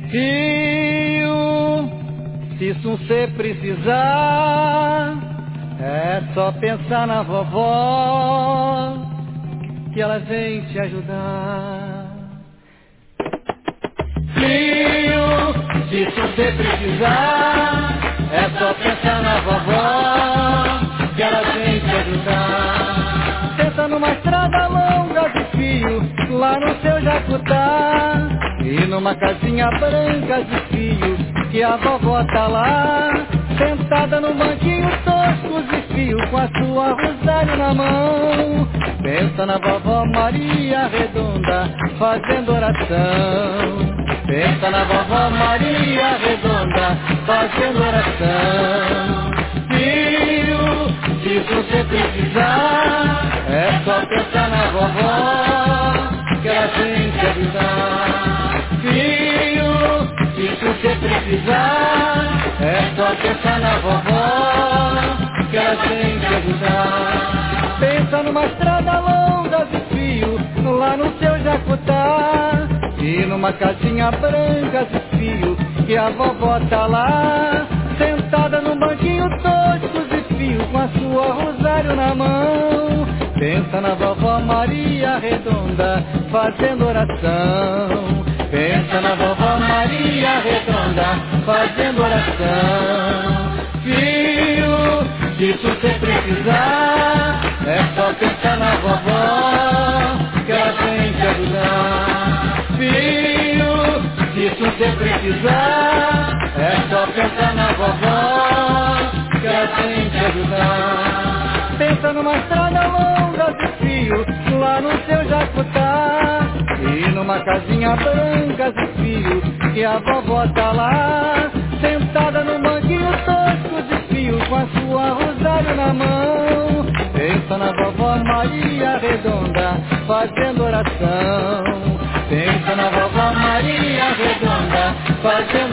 Filho, se você precisar, é só pensar na vovó, que ela vem te ajudar. Filho, se você precisar, é só pensar na vovó, que ela vem te ajudar. Pensa numa estrada longa de fio, lá no seu Jacutá, e numa casinha branca de fio, que a vovó tá lá, sentada no banquinho tosco de fio, com a sua rosário na mão. Pensa na vovó Maria Redonda, fazendo oração. Pensa na vovó Maria Redonda, fazendo oração. Filho, se você precisar, é só pensar na vovó, que ela vem te ajudar. Filho, se você precisar, é só pensar na vovó, que ela vem te ajudar. Pensa numa estrada longa de fio, lá no seu Jacutá, e numa casinha branca de fio, que a vovó tá lá, sentada num banquinho tosco de fio, com a sua rosário na mão. Pensa na vovó Maria Redonda, fazendo oração. Pensa na vovó Maria Redonda, fazendo oração. Filho, se você precisar, é só pensar na vovó, que ela vem te ajudar. Filho, se você precisar, é só pensar na vovó, que ela vem te ajudar. Pensa numa estrada longa de fio, lá no seu Jacutá, e numa casinha branca de fio, que a vovó tá lá, sentada num banquinho tosco de fio, com a sua rosário na mão. Pensa na vovó Maria Redonda, fazendo oração. Pensa na vovó Maria Redonda, fazendo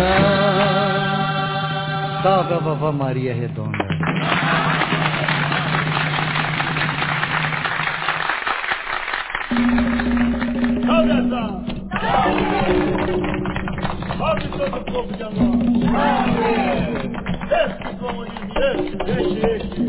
oração. Salve a vovó Maria Redonda. Salve essa! Salve todo o povo de amor! Esse comunismo, esse.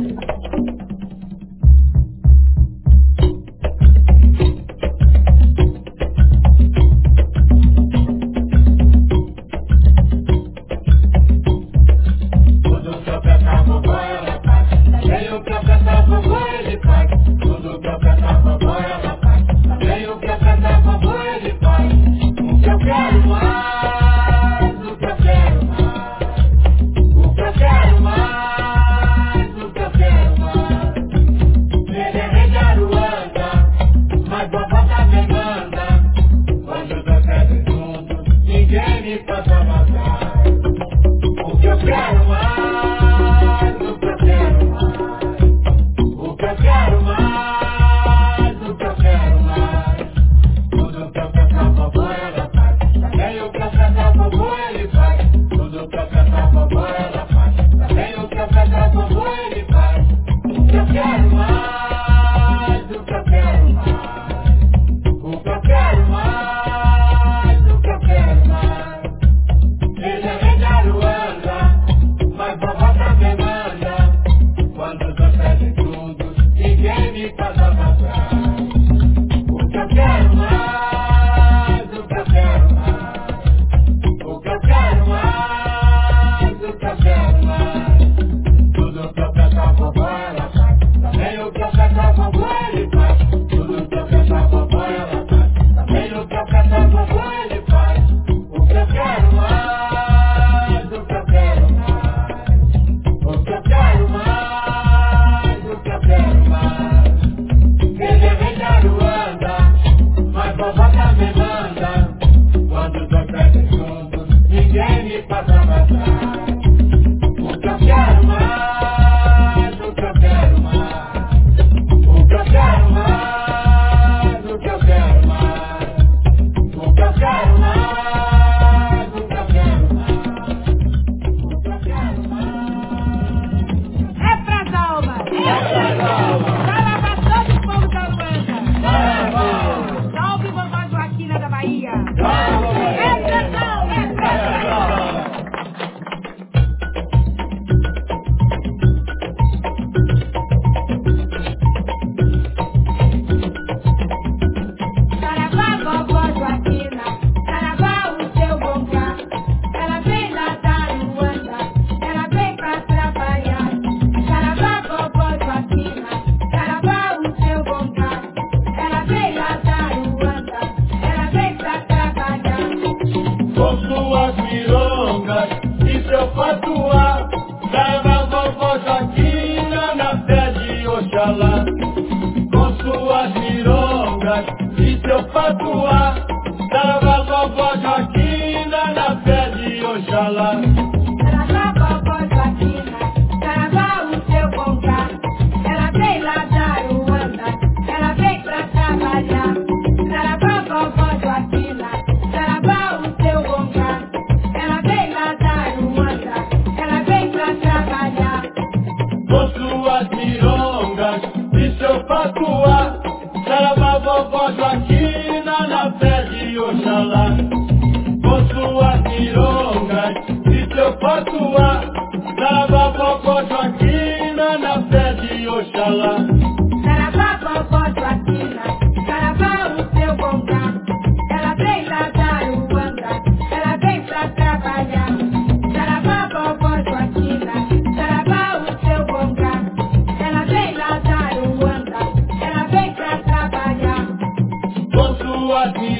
O que eu quero mais, o que eu quero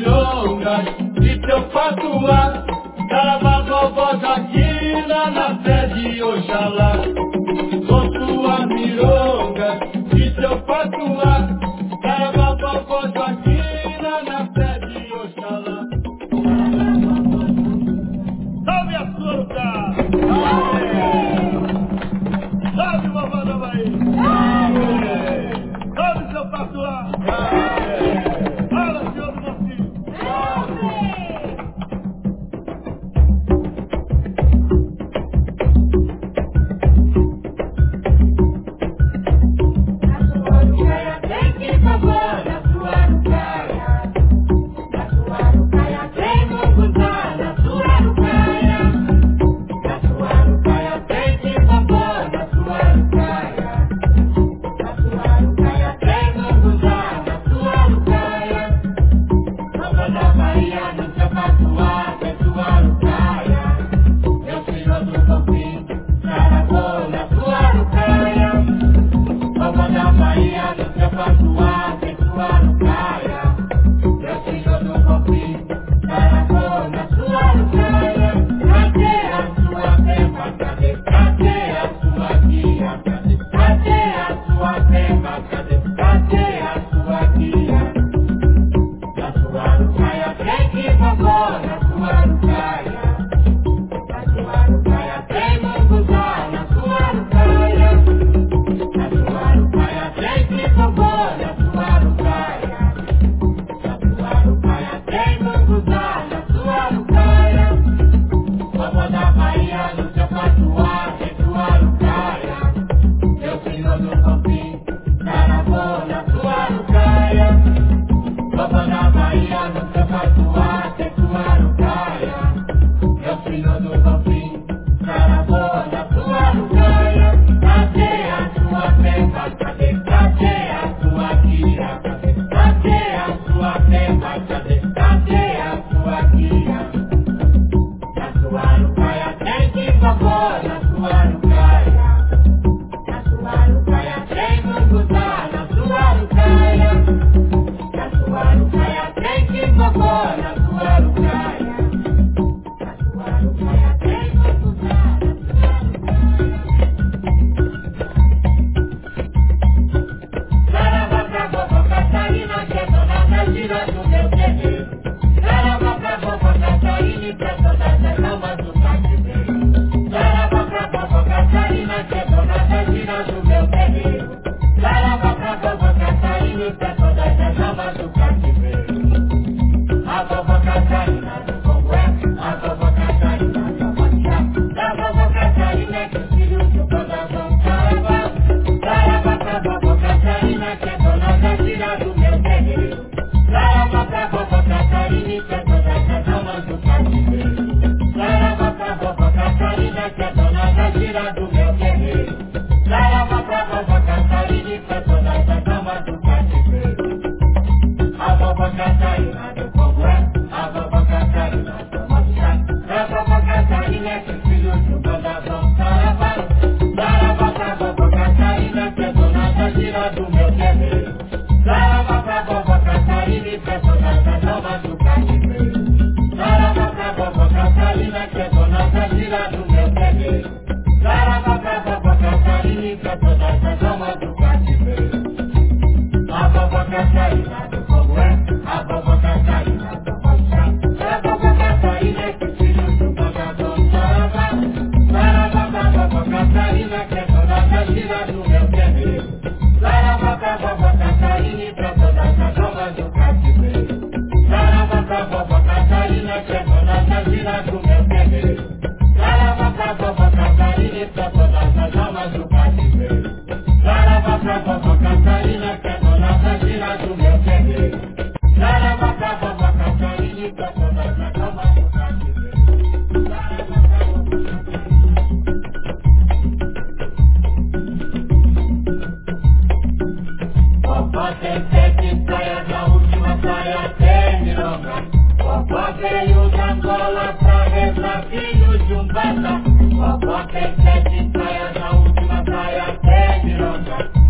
mirongas de teu patuá. Carava vovó Jaquina na fé de Oxalá. Com tua mironga de teu patuá. Carava vovó Jaquina na fé de Oxalá. Salve a surda! Salve vovó da Bahia! Salve seu patuá! Fala, senhor do Mocinho!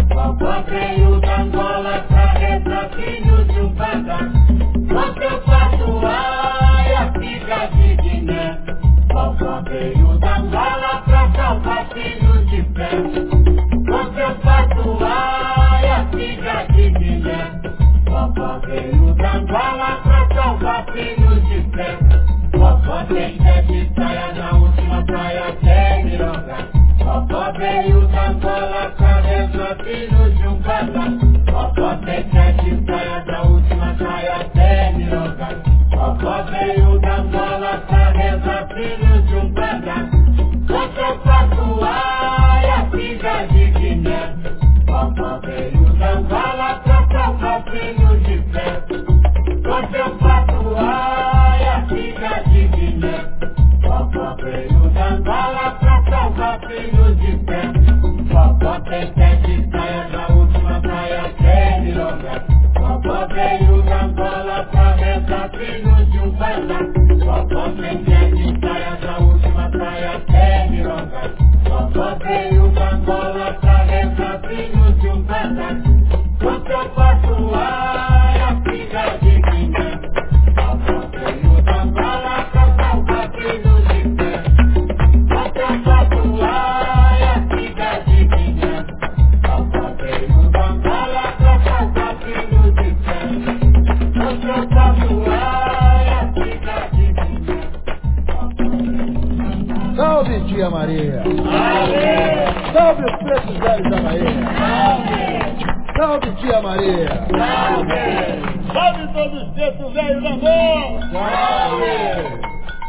Comprei o da Angola pra retratinho de um pata. Com teu pai filhos de pé. Popó tem 7 praias, na última praia até Mironga. Popó veio da Angola, Careza, filhos de um casal. Popó tem 7 praias, na última praia até Mironga. Popó veio da Angola, Careza, filhos de um casal. Contra o Patuá, filha de Guiné. Popó veio da Angola, Cacau, filhos de pé. Contra o Patuá, filha de Guiné. Popó veio da Angola, Cacau, filhos de pé. Popó tem 7 praias, na última praia até Mironga. Popó veio da Angola, Careza, filhos de um casal. Popó tem 7 praias, na última praia até Mironga. Popó veio da Angola, Careza, filhos de um casal. Contra o Patuá, filha de Guiné. Popó veio da Angola, Cacau, filhos de pé. Contra o Patuá, filha de Guiné. Popó veio da Angola, Cacau, filhos de pé. Contra o Patuá, filha de Guiné. Salve, tia Maria! Amém! Salve os pretos velhos da Bahia! Amém! Salve, tia Maria! Amém! Salve todos os pretos velhos da mão! Salve!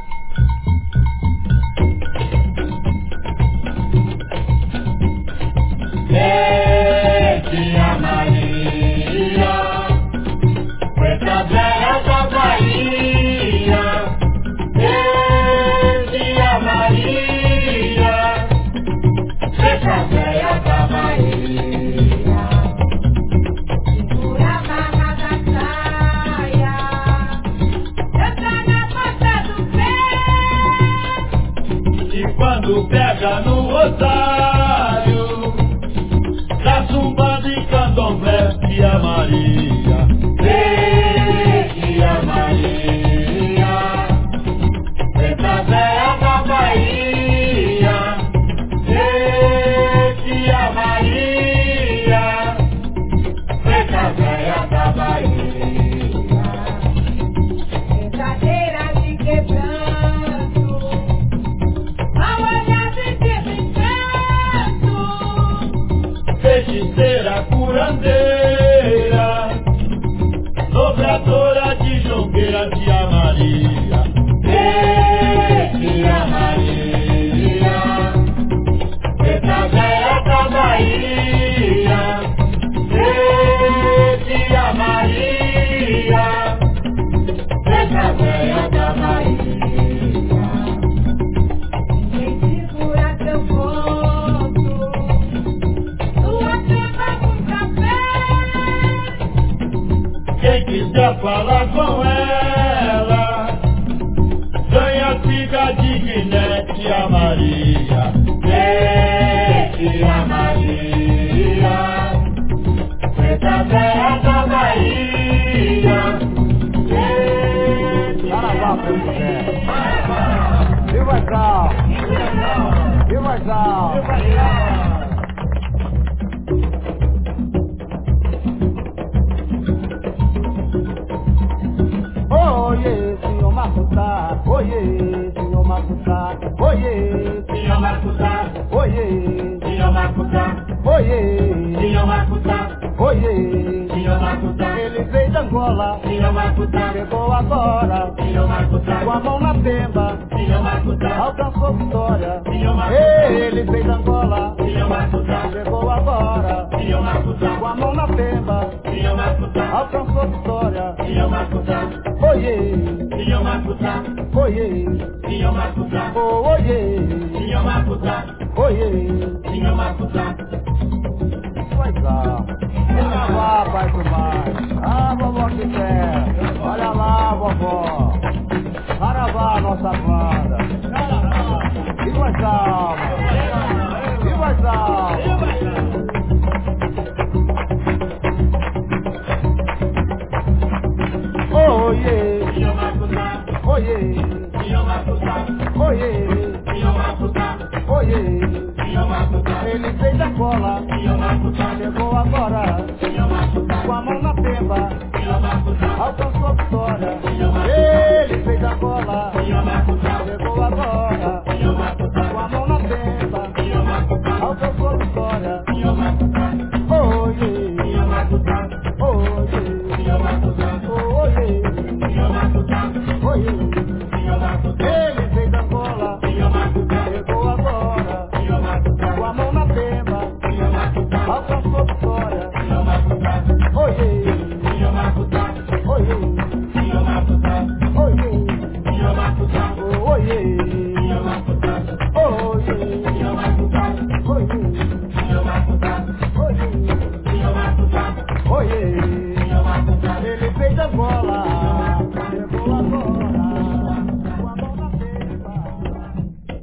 Tia Maria, preta velha da Bahia. Tia Maria, preta velha da Bahia. Segura a barra da saia, entra na ponta do pé. E quando pega no rosário, tá zumbando e candomblé, tia Maria. Tia Maria, preta velha da Bahia. Tia Maria, preta velha da Bahia. Brincadeira de quebranto, mal olhado e brincando. Feiticeira curandeira, dobradora de jongueira, tia Maria. Tia Maria, preta velha da Bahia. Tia Maria, preta velha da Bahia. Quem segura teu ponto, tua cama com café. Quem quiser falar com ela, ganha figa de Guiné, tia Maria. Tia Maria, preta velha da Bahia. Saravá, preto velho! E mais alto! E mais alto! Oiê, senhor Macutá! Oiê, senhor Macutá! Oiê, Senhor Macutá, oiê, senhor Macutá, oiê, senhor Macutá, oiê! senhor Macutá, Ele veio da Angola, senhor Macutá, chegou agora, senhor Macutá, com a mão na pemba, senhor Macutá, alcançou vitória. senhor Macutá, Ele veio da Angola, senhor Macutá, chegou agora, senhor Macutá, com a mão na pemba, senhor Macutá, alcançou vitória. senhor Macutá, Oiê, senhor Macutá, oiê, senhor Macutá, oh, oiê, senhor Macutá, oiê. senhor Macutá. Vai lá, olha lá, pai do mar. Ah, vovó que quer, olha lá, vovó. Saravá, nossa banda. E mais alma, e mais alma. Oiê, Senhor Macutá, oiê, senhor Macutá, oiê, senhor Macutá, oiê. senhor Macutá, Ele fez a cola, senhor Macutá, chegou agora, senhor Macutá, com a mão na pemba, senhor Macutá, alcançou a vitória. senhor Macutá. Ei,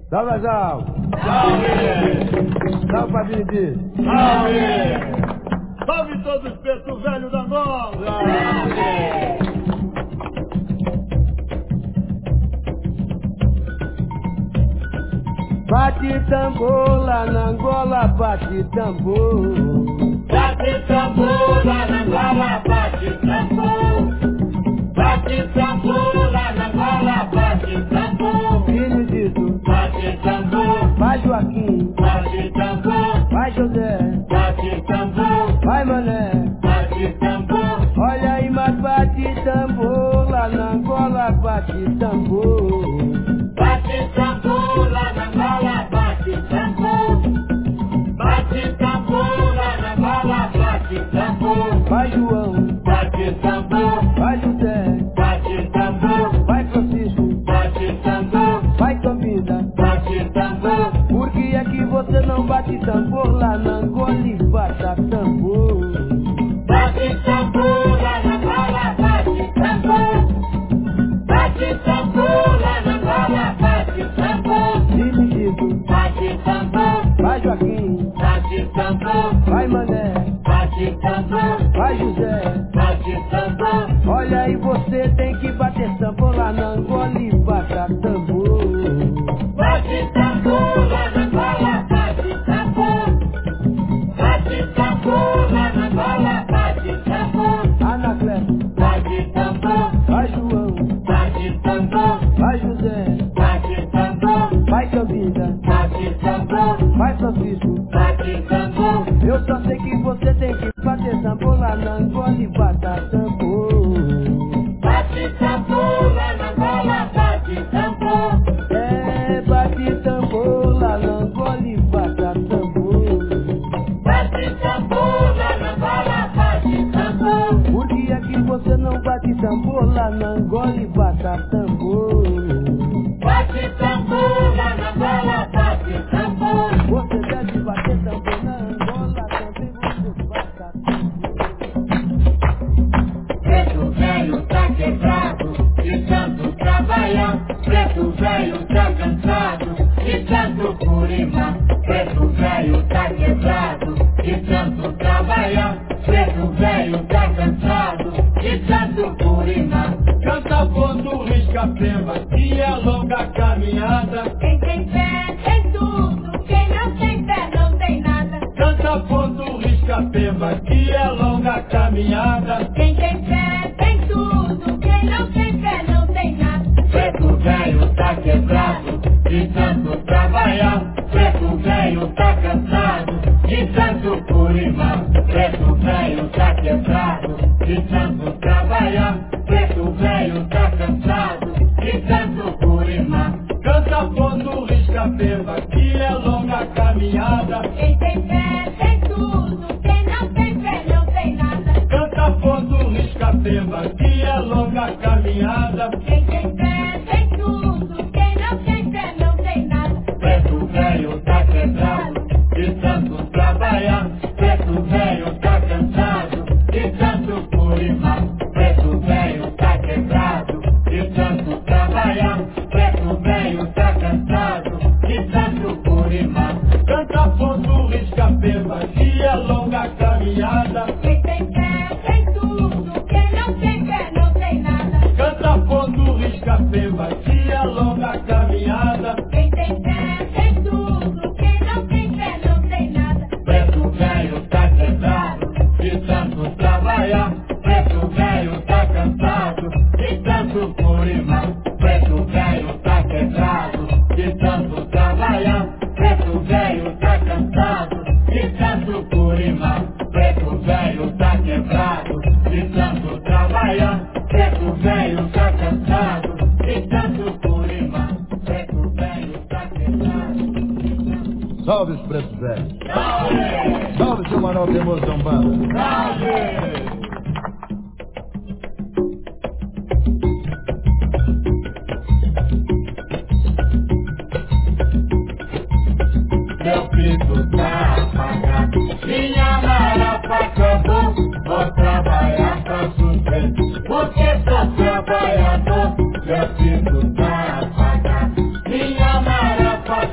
Salve, Azal. Salve! Salve, Fabinho Dias. Salve! Salve todos os pretos velhos da Angola! Salve! Bate tambor lá na Angola, bate tambor. Bate tambor lá na Angola, bate tambor. Bate tambor lá na Angola, bate tambor. Filho disso, Bate tambor, vai Joaquim, bate tambor, vai José, bate tambor, vai Mané. bate tambor. Olha aí, mas bate tambor lá na Angola, bate tambor. Bate tambor lá na Angola, bate tambor. Bate tambor lá na Angola, bate tambor. Vai João, Bate tambor, vai José, bate tambor, vai Francisco, bate tambor, vai Camila. bate tambor. Por que é que você não bate tambor lá na Angola e bata tambor? Bate tambor lá na Angola, bate tambor. Bate tambor lá na Angola, bate tambor. Filho disso, Bate tambor, vai Joaquim, bate tambor, vai Mané, bate tambor, vai José. bate tambor. Olha aí, você tem que bater tambor lá na Angola e bata tambor. Bate tambor lá na Angola, bate tambor. Bate tambor lá na Angola, bate tambor. Anacleto, Bate tambor, vai João, bate tambor, vai José, bate tambor, vai Camila, bate tambor, vai Francisco. bate tambor. Eu só sei que você tem que bater tambor lá na Angola e bata tambor. Bate tambor lá na Angola, bate tambor. É, bate tambor lá na Angola e bata tambor. Bate tambor lá na Angola, bate tambor. Por que é que você não bate tambor lá na Angola e bata tambor? Bate tambor lá na Angola, bate tambor. Você deve bater tambor na Angola, também você bata tambor. Preto velho tá quebrado, de tanto trabalhar. Preto velho tá cansado, de tanto curimar. Preto velho tá quebrado, de tanto trabalhar. Preto velho tá cansado, de tanto curimar. Canta ponto, risca pemba, que é longa caminhada. Quem tem fé tem tudo, quem não tem fé não tem nada. Canta ponto, risca pemba, que é longa caminhada. Quem tem fé tem tudo, quem não tem fé não tem nada. Preto velho tá quebrado, de tanto trabalhar. Preto velho tá cansado, de tanto curimar. Preto velho tá quebrado, de tanto trabalhar. Preto velho tá cansado, de tanto curimar. Canta ponto, risca pemba, que é longa caminhada. Quem tem fé tem tudo, quem não tem fé não tem nada. Canta ponto, risca pemba, que é longa caminhada. Quem tem fé tem tudo, quem não tem fé não tem nada. Preto velho tá quebrado, de tanto trabalhar. Preto velho tá cansado, de tanto curimar. Preto velho tá quebrado, de tanto trabalhar. Preto velho tá cansado, de tanto curimar. Canta ponto, risca pemba, que é longa caminhada. Quem tem fé tem tudo, quem não tem fé não tem nada. Canta ponto, risca pemba, que é longa caminhada. Quem tem fé tem tudo, quem não tem fé não tem nada. Preto velho tá quebrado, de tanto trabalhar. Preto velho tá cansado, de tanto curimar. Preto velho tá quebrado, de tanto trabalhar. Preto velho tá cansado, de tanto curimar. Preto velho tá quebrado, de tanto trabalhar. Preto velho tá cansado, de tanto curimar. Preto velho tá quebrado. Salve os pretos velhos. Salve! Salve seu Manuel Teimoso da Umbanda. Salve! Meu pico tá apagado, minha marapa acabou. Vou trabalhar pra sucesso, porque sou trabalhador. Meu pico tá apagado, minha marapa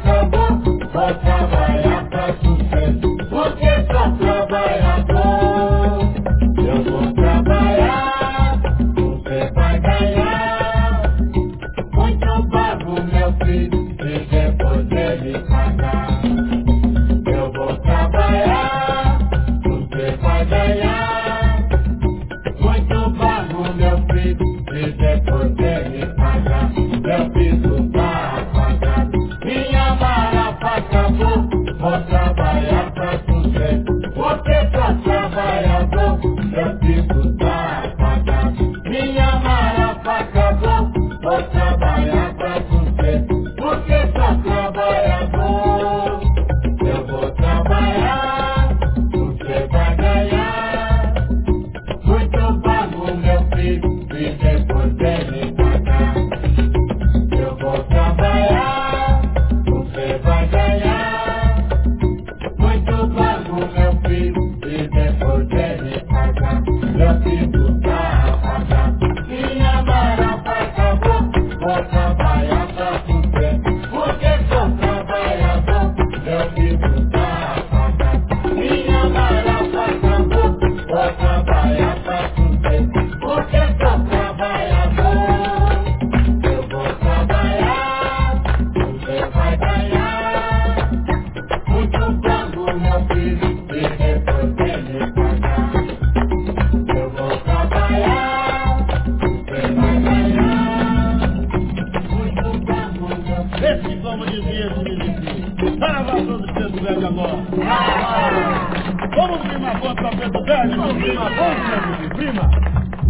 poder me pagar, meu piso tá apagado. Minha marafa acabou, vou trabalhar pra você. Você só trabalhador, meu piso tá apagado. Minha marafa acabou, vou trabalhar pra você. Você só trabalhador, eu vou trabalhar, você vai ganhar. Muito pago, meu filho, e depois de me pagar. Eu vou trabalhar, você vai ganhar. Muito pago, meu filho, e depois de me pagar. Meu filho tá apagado. Minha marafa acabou, vou trabalhar pra você. Porque sou trabalhador, meu filho tá apagado. Minha marafa acabou, vou trabalhar pra você. Porque sou trabalhador, eu vou trabalhar, você vai ganhar. Muito pago, meu filho, e depois de me pagar. Eu vou trabalhar, você vai ganhar. Muito pago, meu filho. Esse, como dizia esse milici, saravá todo Pedro Velho agora. Vamos primar bom pra Pedro Velho, vamos primar bom, meu prima.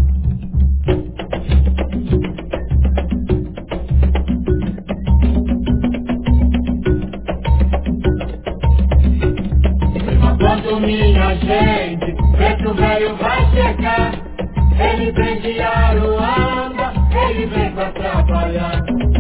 Quando minha gente, preto velho vai chegar. Ele vem de Aruanda, ele vem pra trabalhar.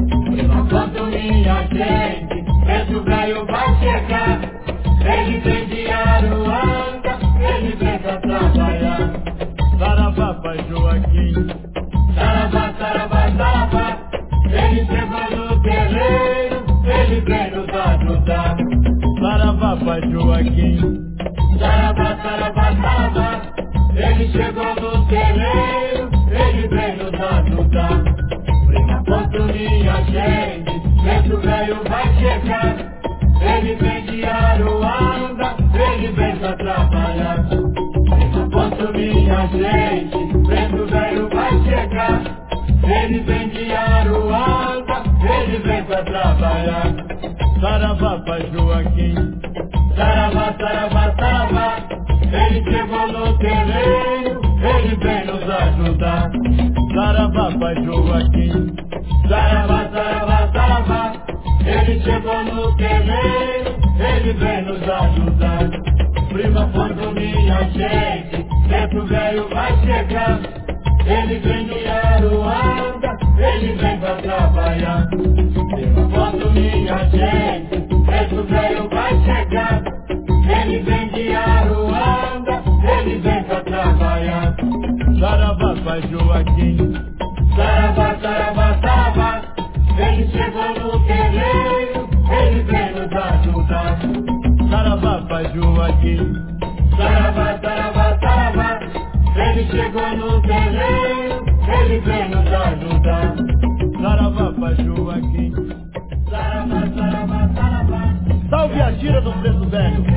Quando minha gente, preto velho vai chegar. Ele vem de Aruanda, ele vem pra trabalhar. Saravá, pai Joaquim. Saravá, saravá, saravá. Ele chegou no terreiro, ele vem nos ajudar. Saravá, pai Joaquim. Saravá, saravá, saravá. Ele chegou no terreiro, ele vem nos ajudar. Prima, quanto minha gente, preto velho vai chegar. Ele vem de Aruanda, ele vem pra trabalhar. Prima, quanto minha gente, preto velho vai chegar. Ele vem de Aruanda, ele vem pra trabalhar. Saravá, pai Joaquim. Saravá, saravá, saravá. Ele chegou no terreiro, ele vem nos ajudar. Saravá, pai Joaquim. Saravá, saravá, saravá. Ele chegou no terreiro, ele vem nos ajudar. Prima, quando minha gente, preto velho vai chegar. Ele vem de Aruanda, ele vem pra trabalhar. Prima, quando minha gente, preto velho vai chegar. Ele vem de Aruanda, ele vem pra trabalhar. Saravá, pai Joaquim. Saravá, saravá, saravá. Ele chegou no terreiro, ele vem nos ajudar. Saravá, pai Joaquim. Saravá, saravá, saravá. Ele chegou no terreiro, ele vem nos ajudar. Saravá, pai Joaquim. Saravá, saravá, saravá. Salve a gira do Preto Velho.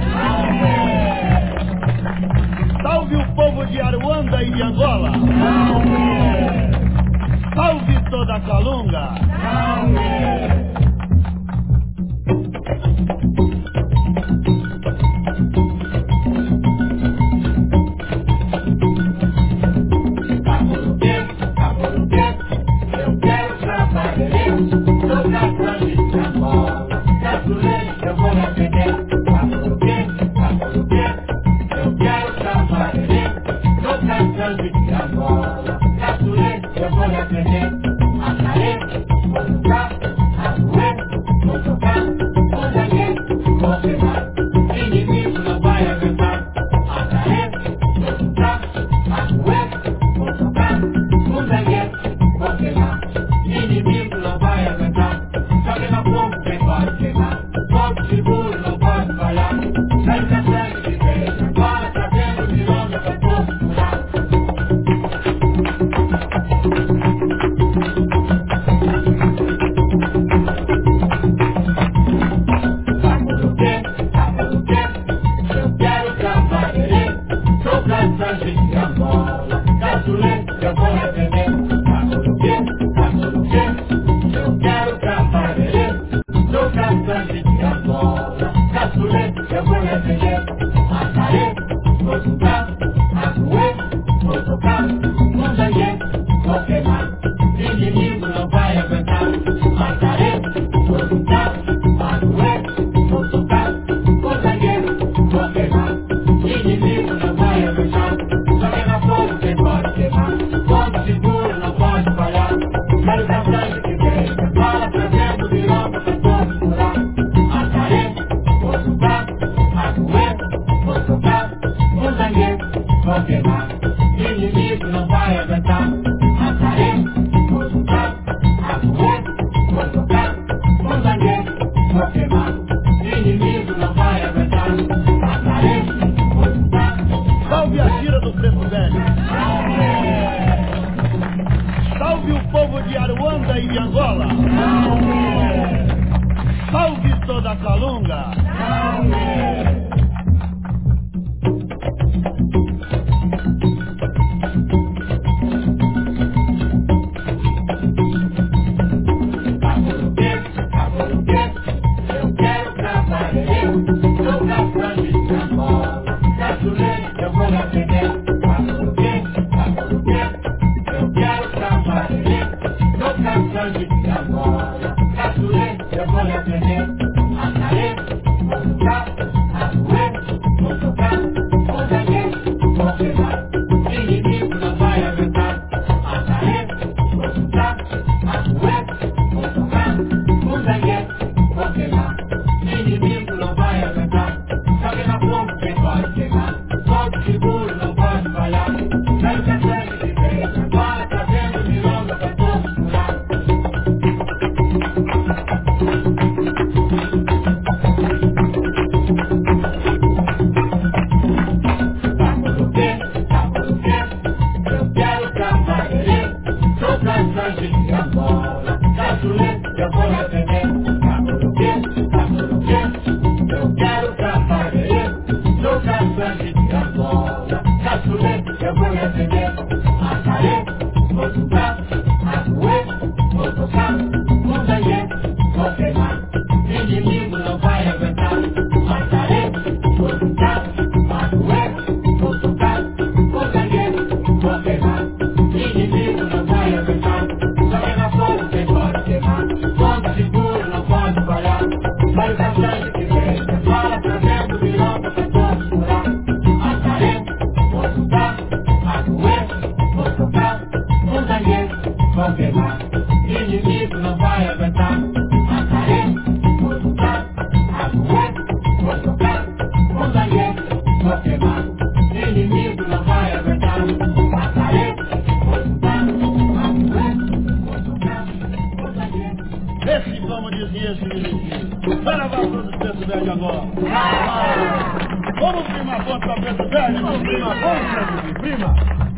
Salve o povo de Aruanda e de Angola. Salve toda a Calunga. Eu quero trabalhar, tô caçando de Angola. Caçulei, eu vou me atender. Eu quero trabalhar, tô caçando de Angola. Caçulei, eu vou me atender. Acarei, vou lutar. Ruanda e de Angola. Salve toda a Calunga. Esse, como dizia esse menino, para todos os pretos velhos agora. Vamos prima bom para preto velho, vamos prima bom, prima.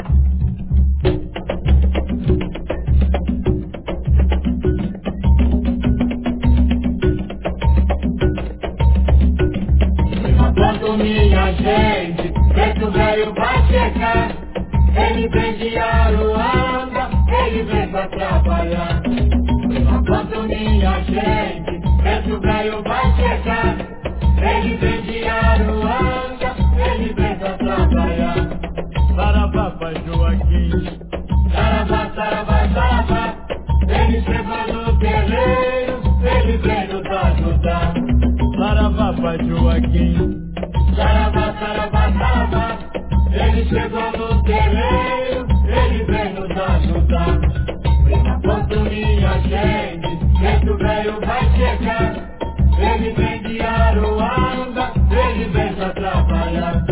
Quando minha gente, preto velho vai chegar. Ele vem de Aruanda, ele vem pra trabalhar. Quando minha gente, preto velho vai chegar. Ele vem de Aruanda, ele vem pra trabalhar. Saravá, pai Joaquim. Saravá, saravá, saravá. Ele chegou no terreiro, ele vem nos ajudar. Saravá, pai Joaquim. Saravá, saravá, saravá. Ele chegou no terreiro, ele vem nos ajudar. Quando minha gente, preto velho vai chegar. Ele vem de Aruanda, ele vem pra trabalhar.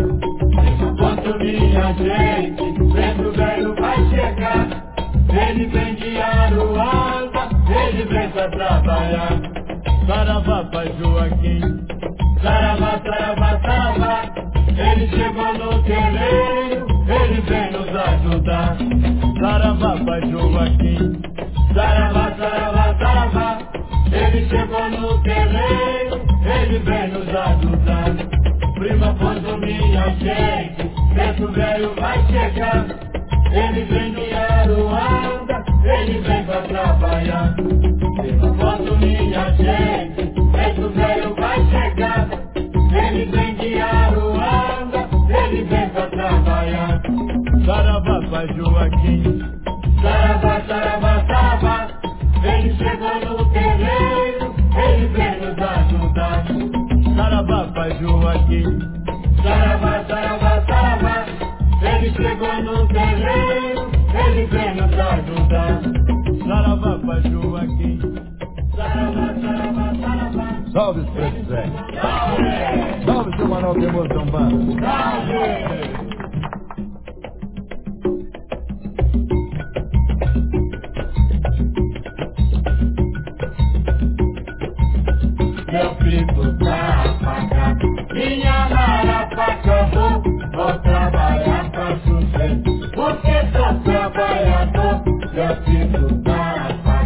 Quando minha gente, preto velho vai chegar. Ele vem de Aruanda, ele vem pra trabalhar. Saravá, pai Joaquim. Saravá, saravá, saravá. Ele chegou no terreiro, ele vem nos ajudar. Saravá, pai Joaquim. Saravá, saravá, saravá. Ele chegou no terreiro, ele vem nos ajudar. Prima, quando minha gente, preto velho vai chegar. Ele vem de Aruanda, ele vem pra trabalhar. Prima, quando minha gente, preto velho vai chegar. Ele vem de Aruanda, ele vem pra trabalhar. Saravá, pai Joaquim. Saravá, saravá, saravá. Ele chegou no terreiro, ele vem nos ajudar. Saravá, pai Joaquim. Saravá, saravá, saravá. Ele chegou no terreiro, ele vem nos ajudar. Saravá, pai Joaquim. Saravá, saravá, saravá. Salve, preto velho. Salve, seu Manuel de Emoção Banda. Salve! Meu filho tá apagado, minha rara acabou. Vou trabalhar pra sucesso, porque sou trabalhador. Meu filho tá apagado.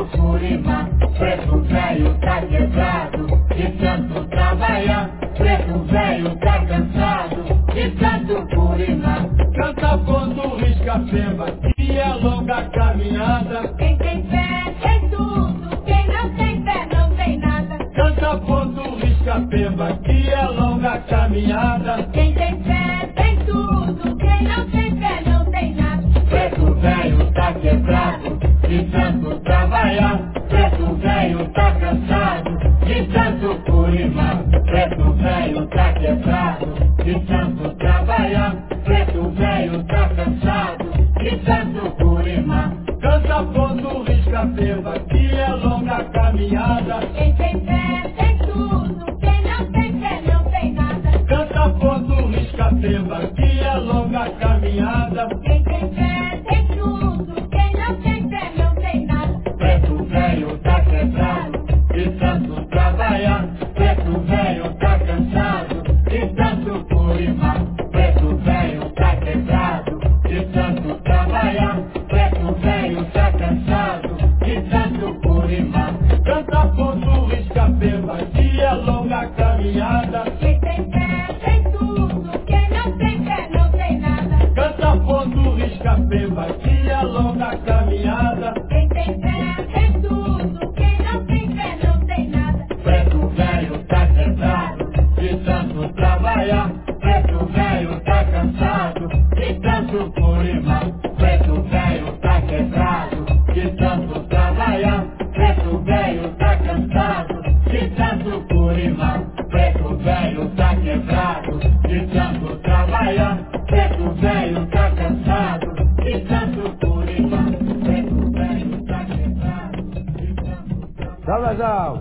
tanto curimar. Preto velho tá quebrado, de tanto trabalhar. Preto velho tá cansado, de tanto curimar. Canta quando risca pemba, que é longa caminhada. Quem tem fé tem tudo, quem não tem fé não tem nada. Canta quando risca pemba, que é longa caminhada. Quem tem fé tem tudo, quem não tem fé não tem nada. Preto velho tá quebrado, de tanto trabalhar. Preto velho tá cansado, de tanto curimar. Preto velho tá quebrado, de tanto trabalhar. Preto velho tá cansado, de tanto curimar. Canta quando risca pemba, que é longa caminhada. Quem tem fé tem tudo, quem não tem fé não tem nada. Canta quando risca pemba, que é longa caminhada. Quem tem fé tem tudo, quem não tem fé não tem nada. Preto velho tá quebrado, de tanto trabalhar. Preto velho tá cansado, de tanto curimar. Preto velho tá quebrado, de tanto trabalhar. Preto velho tá cansado, de tanto curimar. Canta quando risca pemba, que é longa caminhada. Quem tem fé tem tudo, quem não tem fé não tem nada. Canta quando risca pemba, que é longa caminhada. Quem tem fé tem tudo, quem não tem fé não tem nada. Preto velho tá quebrado, de tanto trabalhar. Preto velho tá cansado, de tanto curimar. Preto velho tá quebrado, de tanto trabalhar. Preto velho tá cansado, de tanto curimar. Preto velho tá quebrado, de tanto trabalhar. Preto velho tá cansado, de tanto curimar. Preto velho tá quebrado, de tanto trabalhar. Salve, Azal!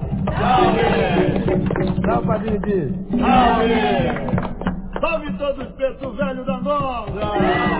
Salve! Salve, Padrinho Dias! Salve! Salve todos os pretos velhos da Angola!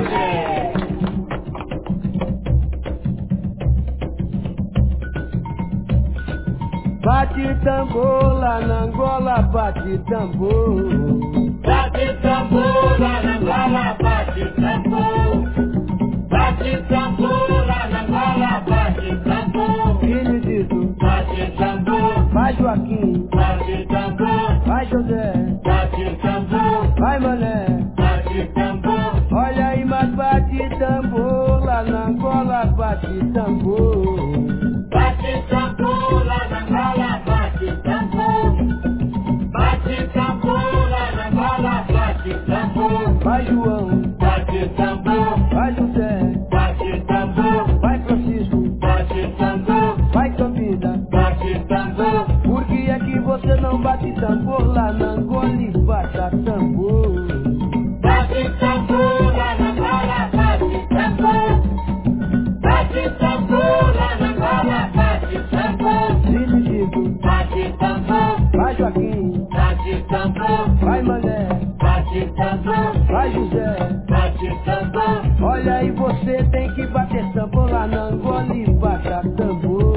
Bate tambor lá na Angola, bate tambor. Bate tambor lá na Angola, bate tambor. Bate tambor lá na Angola, bate tambor. Filho disso, Bate tambor, vai Joaquim, bate tambor. vai José, Bate tambor, vai Mané. bate tambor. Olha aí, mas bate tambor lá na Angola, bate tambor. Bate tambor lá na Angola, bate tambor. Bate tambor lá na Angola, bate tambor. Vai João, Bate tambor, vai José, bate tambor. vai Francisco, Bate tambor, vai Campina. bate tambor. Por que é que você não bate tambor lá na Angola e bata tambor? Bate tambor lá na Angola, bate tambor. Bate tambor lá na Angola, bate tambor. Filho disso, Bate tambor, vai Joaquim, bate tambor. vai Mané, Bate tambor, vai José. bate tambor. Olha aí, você tem que bater tambor lá na Angola e bata tambor.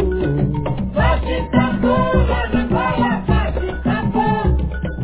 Bate tambor lá na Angola, bate tambor.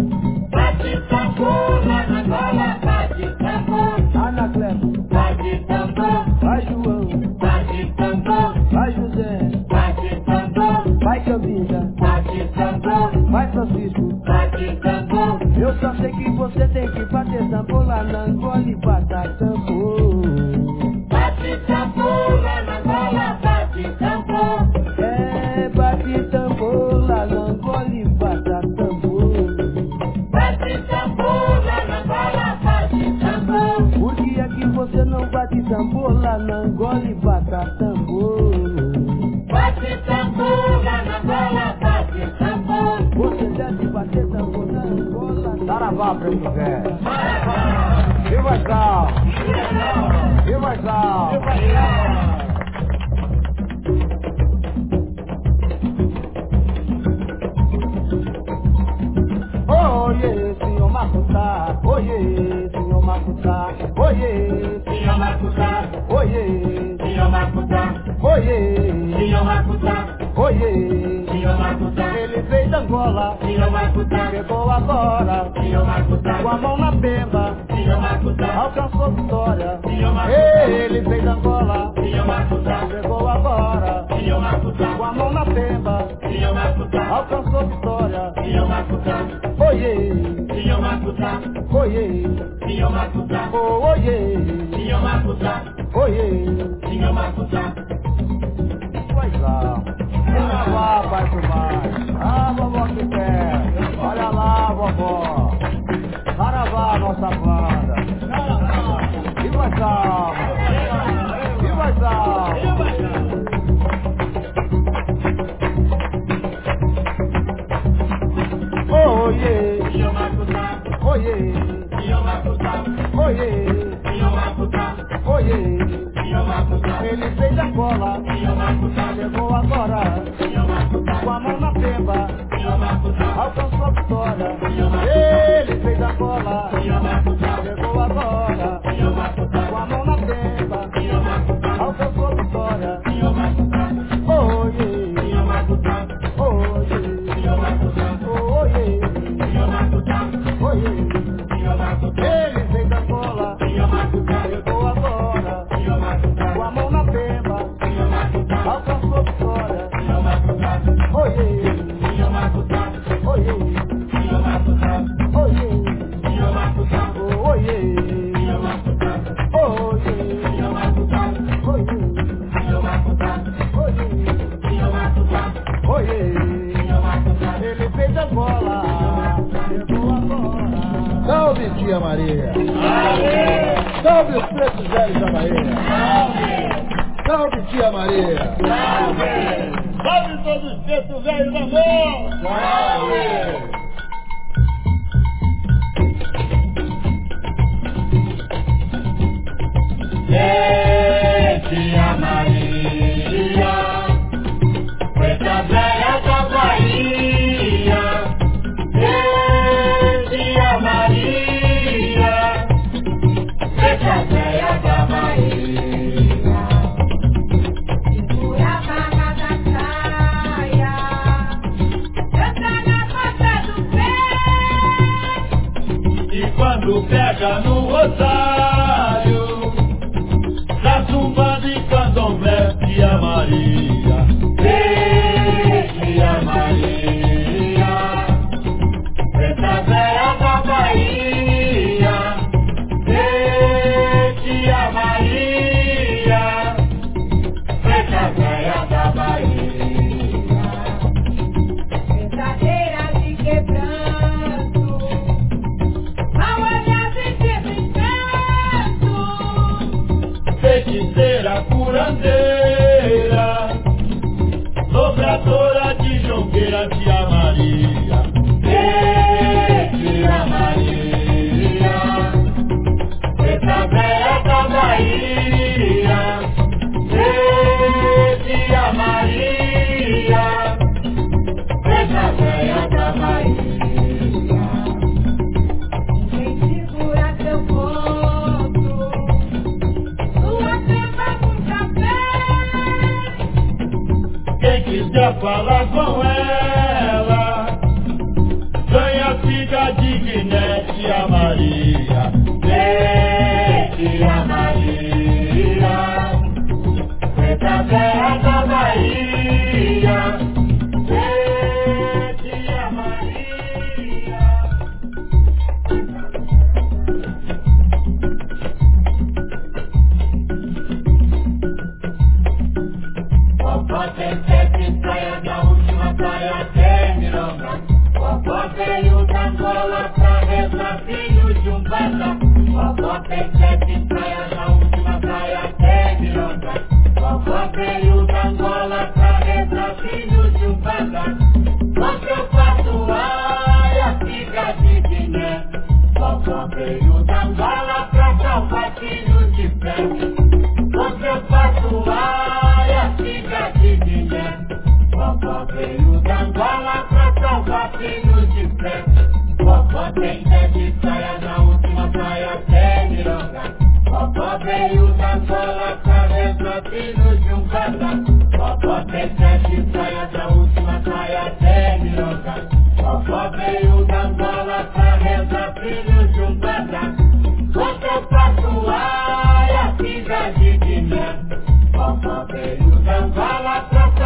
Bate tambor lá na Angola, bate tambor. Anacleto, Bate tambor, vai João, bate tambor. vai José, Bate tambor, vai Campina, bate tambor. vai Francisco. Bate tambor, Eu só sei que você tem que bater tambor lá na Angola e bata tambor. bate tambor lá na Angola, bate tambor. É, bate tambor lá na Angola e bata tambor. Bate tambor lá na Angola, bate tambor. Por que é que você não bate tambor lá na Angola e bata tambor? Bate tambor lá na Angola, bate tambor. Você deve bater tambor na Angola. Saravá, preto velho. Viva Sal! Viva Sal! Oiê, senhor Macutá. Oiê, senhor Macutá. Oiê, Senhor Macutá, oiê, senhor Macutá, oiê, senhor Macutá, oiê. senhor Macutá, Ele veio da Angola, senhor Macutá, chegou agora, senhor Macutá, com a mão na pemba, senhor Macutá, alcançou vitória. senhor Macutá, Ele veio da Angola, senhor Macutá, chegou agora, com a mão na pemba, alcançou vitória. Oiê, oiê, oh, oiê, oiê. Pois lá, olha lá, pai do mais. Ah, vovó que quer, olha lá, vovó. Saravá, nossa banda. E mais alma, e mais alma. Oiê, oiê, oiê, oiê. Ele fez a cola, chegou agora, com a mão na pemba, alcançou a vitória. Ele fez a cola, chegou agora, com a mão na pemba, alcançou a vitória. Oiê, oiê, oiê. Ele fez a cola, chegou agora, com a mão na pemba, alcançou a vitória. Oiê, oiê, oiê, oiê. Ele fez a bola, chegou agora. Salve, tia Maria! Salve os pretos velhos da Bahia! Salve, tia Maria! Salve todos os pretos velhos da amor! Tia Maria, preta velha da Bahia. Tia Maria, preta velha da Bahia. Segura a barra da saia, canta na ponta do pé. E quando pega no rosário, tá zumbando e candomblé, tia Maria. Tia Maria, preta velha da Bahia. Tia Maria, preta velha da Bahia. Verdadeira de quebranto, mal olhada e brincando. Feiticeira curandeira, dobradora de jonqueira, tia Maria. Tia Maria, preta velha da Bahia. Tia Maria, preta velha da Bahia. Quem segura seu ponto, sua pemba com café. Quem quiser falar com ela, ganha figa de Guiné, tia Maria. Tia Maria, preta velha da Bahia. Tia Maria. Vovó tem 7 praias, da última praia até Mironga. Vovó veio da Angola pra rezar filho de um bata. Vovó tem 7 praias, da última praia até Mironga. Vovó veio da Angola pra rezar filho de um bata. Com seu patuaia, fica de Guiné. Vovó veio da Angola pra salvar filho de pé. Com seu patuaia, fica de Guiné. Vovó veio da Angola pra salvar filho de pé. Vovó tem 7 praias, na última praia até Mironga. Vovó veio da Angola pra rezar filho de um bata. Vovó tem 7 praias, na última praia até Mironga. Vovó veio da Angola pra rezar filho de um bata. Com seu patuaia, fica de Guiné. Vovó veio da Angola pra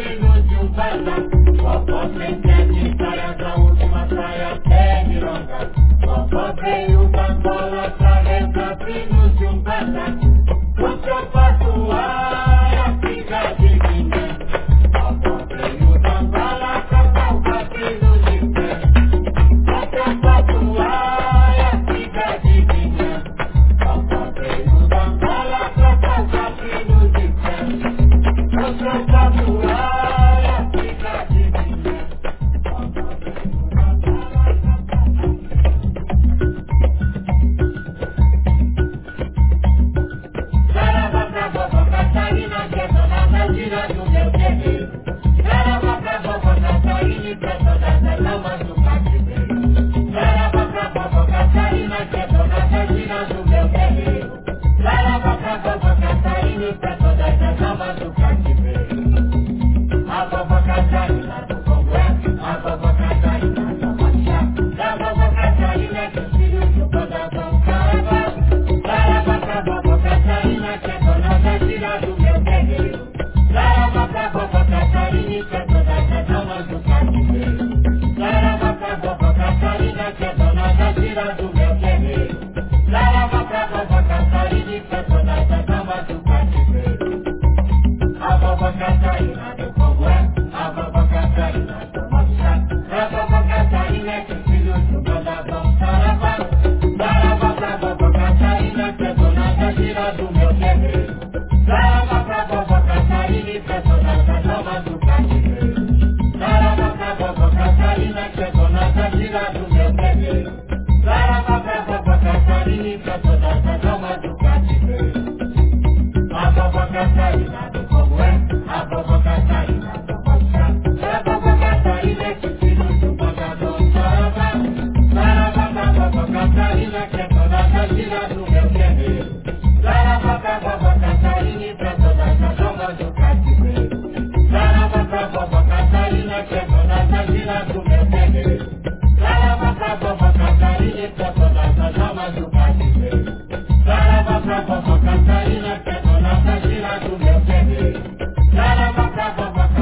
filhos de Umbanda. Vovó tem 7 saias, a última saia até milonga. Vovó veio da Angola pra rezar filhos de Umbanda. O seu patuá é a filha divina. Vovó veio da Angola pra salvar filhos de fé. O seu patuá é a filha divina. Vovó veio da Angola pra salvar filhos de fé. O seu patuá é a filha divina. Vovó veio da Angola Sarava pra vovó Catarina, que é dona da gira do meu terreiro. Sarava pra vovó Catarina e pra todas as almas do cativeiro. Sarava pra vovó Catarina, que é dona da gira do meu terreiro. Sarava pra vovó Catarina e pra todas as almas do cativeiro. A vovó Catarina do Congué, a vovó Catarina do Machá, a vovó Catarina dos filhos do Codazão Sarava. Sarava pra vovó Catarina, que é dona da gira do meu terreiro. Sarava pra vovó Catarina e pra todas as almas do cativeiro. Sarava pra vovó Catarina, que é dona da gira do meu terreiro. Sarava pra vovó Catarina e pra todas as almas do cativeiro. A vovó Catarina do Congué, a vovó Catarina do Machá, a vovó Catarina que os filhos do Codazão Sarava. Sarava pra vovó Catarina, que é dona da gira do meu terreiro. Sarava pra vovó Catarina e pra todas as almas do cativeiro. Sarava pra vovó Catarina, que é dona da gira do meu terreiro. Sarava pra vovó Catarina e pra todas as almas do cativeiro. A vovó Catarina do Congué, a vovó Catarina do Machá, a vovó Catarina que os filhos do Codazão Sarava. Sarava pra vovó Catarina, que é dona da gira do meu terreiro. Sarava pra vovó Catarina e pra todas as almas do cativeiro. Sarava pra vovó Catarina, que é dona da gira do meu terreiro. Sarava pra vovó Catarina e pra todas as almas do cativeiro. Sarava pra vovó Catarina, que é dona da gira do meu terreiro. Sarava pra vovó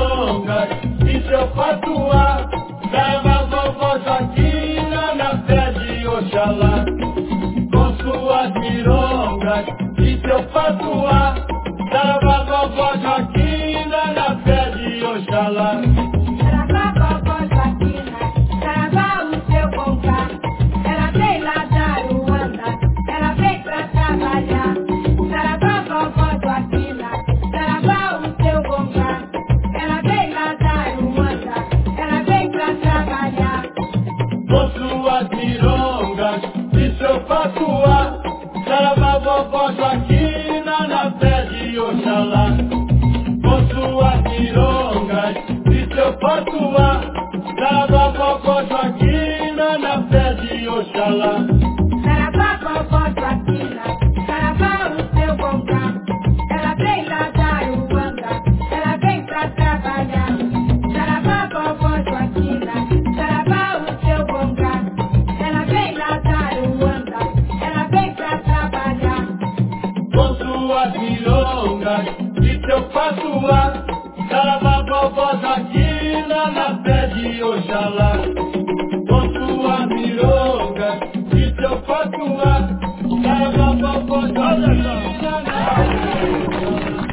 milongas e seu patuá. Leva vovó Joaquina na fé de Oxalá. Com suas milongas e seu patuá. Leva vovó Joaquina na fé de Oxalá. Saravá, vovó Joaquina, saravá o seu contar. Ela vem lá da Aruanda, ela vem pra trabalhar. Saravá, vovó Joaquina, saravá o seu contar. Ela vem lá da Aruanda, ela vem pra trabalhar. Com suas milongas e seu patuá. Saravá, vovó Joaquina na fé de Oxalá. Com suas milongas e seu patuá. Saravá, vovó Joaquina na fé de Oxalá. Saravá, vovó Joaquina, saravá o seu contar. Ela vem lá da Aruanda, ela vem pra trabalhar. Saravá, vovó Joaquina, saravá o seu contar. Ela vem lá da Aruanda, ela vem pra trabalhar. Com suas milongas e seu patuá. Saravá, vovó Joaquina na fé de Oxalá. Com suas milongas e seu patuá. Saravá, vovó Joaquina na fé de Oxalá.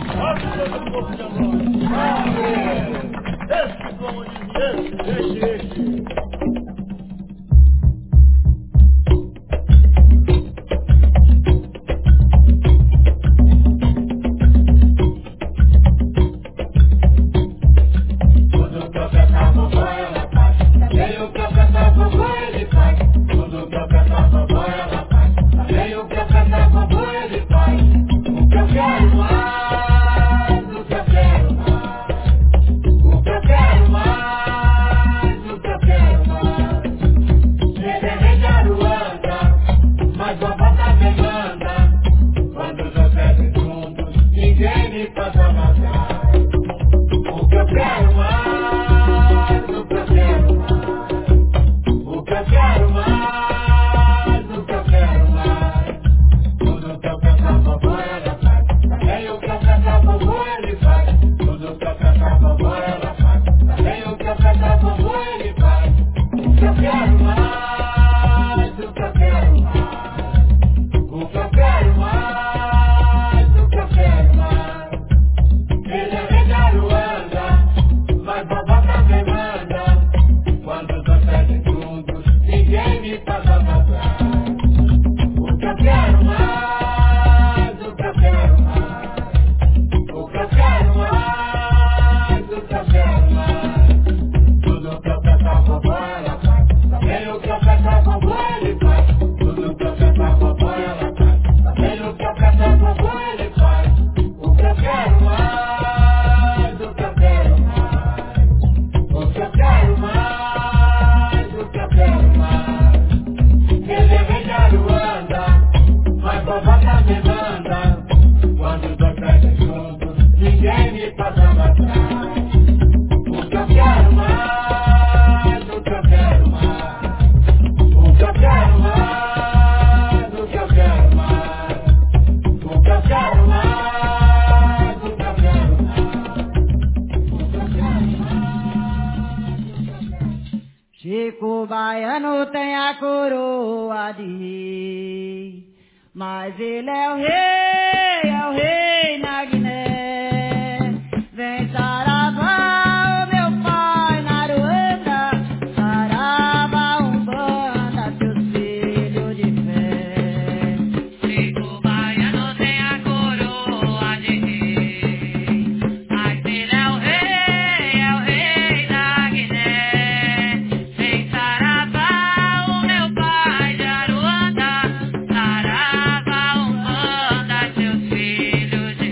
Esse, como diz, esse. Tudo que eu peço a vovó ela faz. Também o que eu peço a vovó ele faz. Tudo que eu peço a vovó ela faz. Também o que eu peço a vovó ele faz. O que eu quero mais, o que eu quero mais. O que eu quero mais, o que eu quero mais. Ele é rei de Aruanda, mas vovó também manda. Quando os dois crescem juntos, ninguém me passa atrás. O que eu quero mais, o que eu quero mais. O que eu quero mais, o que eu quero mais. Tudo que eu peço a vovó ela faz. Também o que eu peço a vovó ele faz. Tudo que eu peço a vovó ela faz. Também o que eu peço a vovó ele faz. O que eu quero mais, o que eu quero mais. O que eu quero mais, o que eu quero mais. Ele é rei de Aruanda, mas vovó também manda. Quando os dois crescem juntos, ninguém me passa pra trás. O que eu quero mais, o que eu quero mais. O que eu quero mais, o que eu quero mais. Tudo que eu peço a vovó ela faz. Também o que eu peço a vovó ele faz. Tudo que eu peço a vovó ela faz. Também o que eu peço a vovó ele faz. O que eu quero mais, o que eu quero mais. O que eu quero mais, o que eu quero mais. Ele é rei de Aruanda, mas vovó também manda. Quando os dois crescem juntos, ninguém me passa pra trás. O que eu quero mais, o que eu quero mais. O que eu quero mais, o que eu quero mais. O que eu quero mais, o que eu quero mais. Chico Baiano tem a coroa de rei, mas ele é o rei na Guiné. Vem saravá, o meu pai na Aruanda, saravá, Umbanda, seus filhos de fé. Chico Baiano tem a coroa de rei, mas ele é o rei da Guiné. Vem saravá, o meu pai de Aruanda, saravá, Umbanda, seus filhos de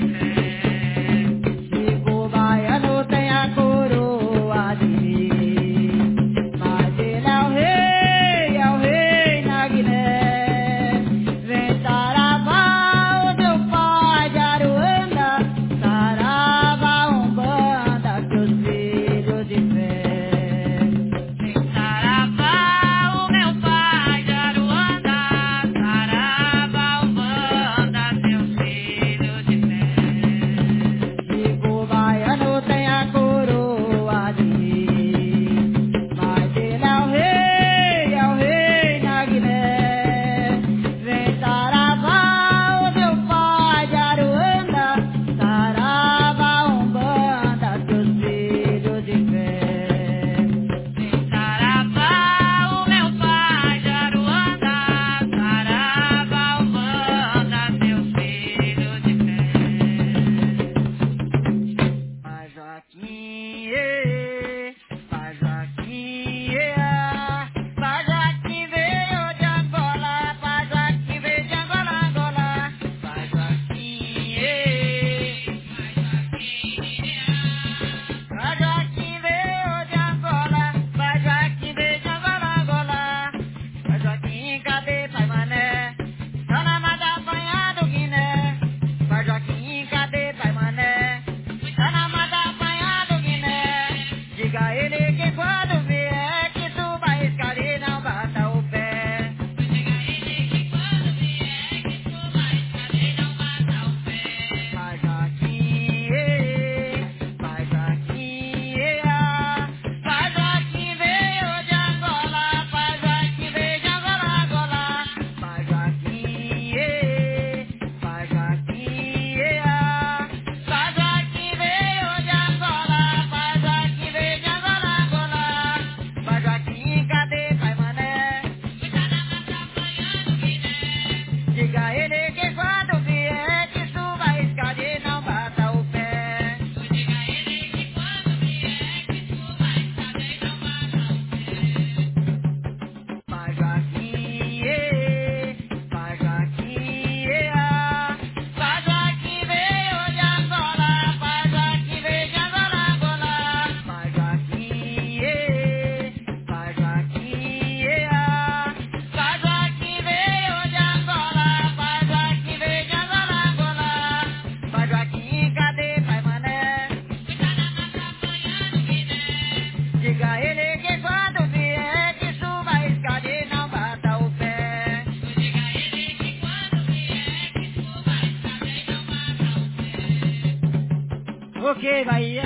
Ok, Bahia.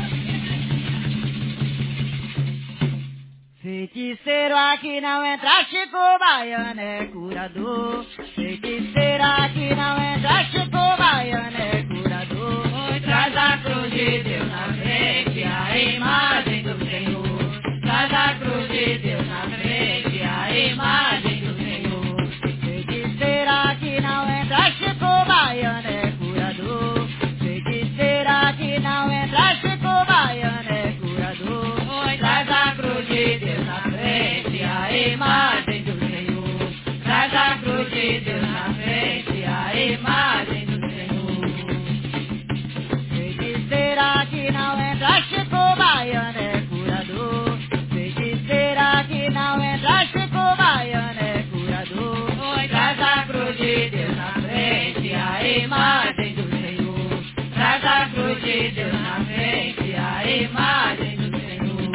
Feiticeiro aqui não entra, Chico Baiano é curador. Feiticeiro aqui não entra, Chico Baiano é curador. Traz a cruz de Deus na frente, a imagem do Senhor. Traz a cruz de Deus na frente, a imagem do Senhor. Feiticeiro aqui não entra, Chico Baiano é curador. Feiticeiro aqui não entra, Chico Baiano é curador. Traz a cruz de Deus na frente, a imagem do Senhor. Traz a cruz de Deus na frente, a imagem do Senhor. Feiticeira aqui não entra, Chico Baiano é curador. Feiticeira aqui não entra, Chico Baiano é curador. Traz a cruz de Deus na frente, a imagem do Senhor. Traz a cruz de Deus na frente, a imagem do Senhor.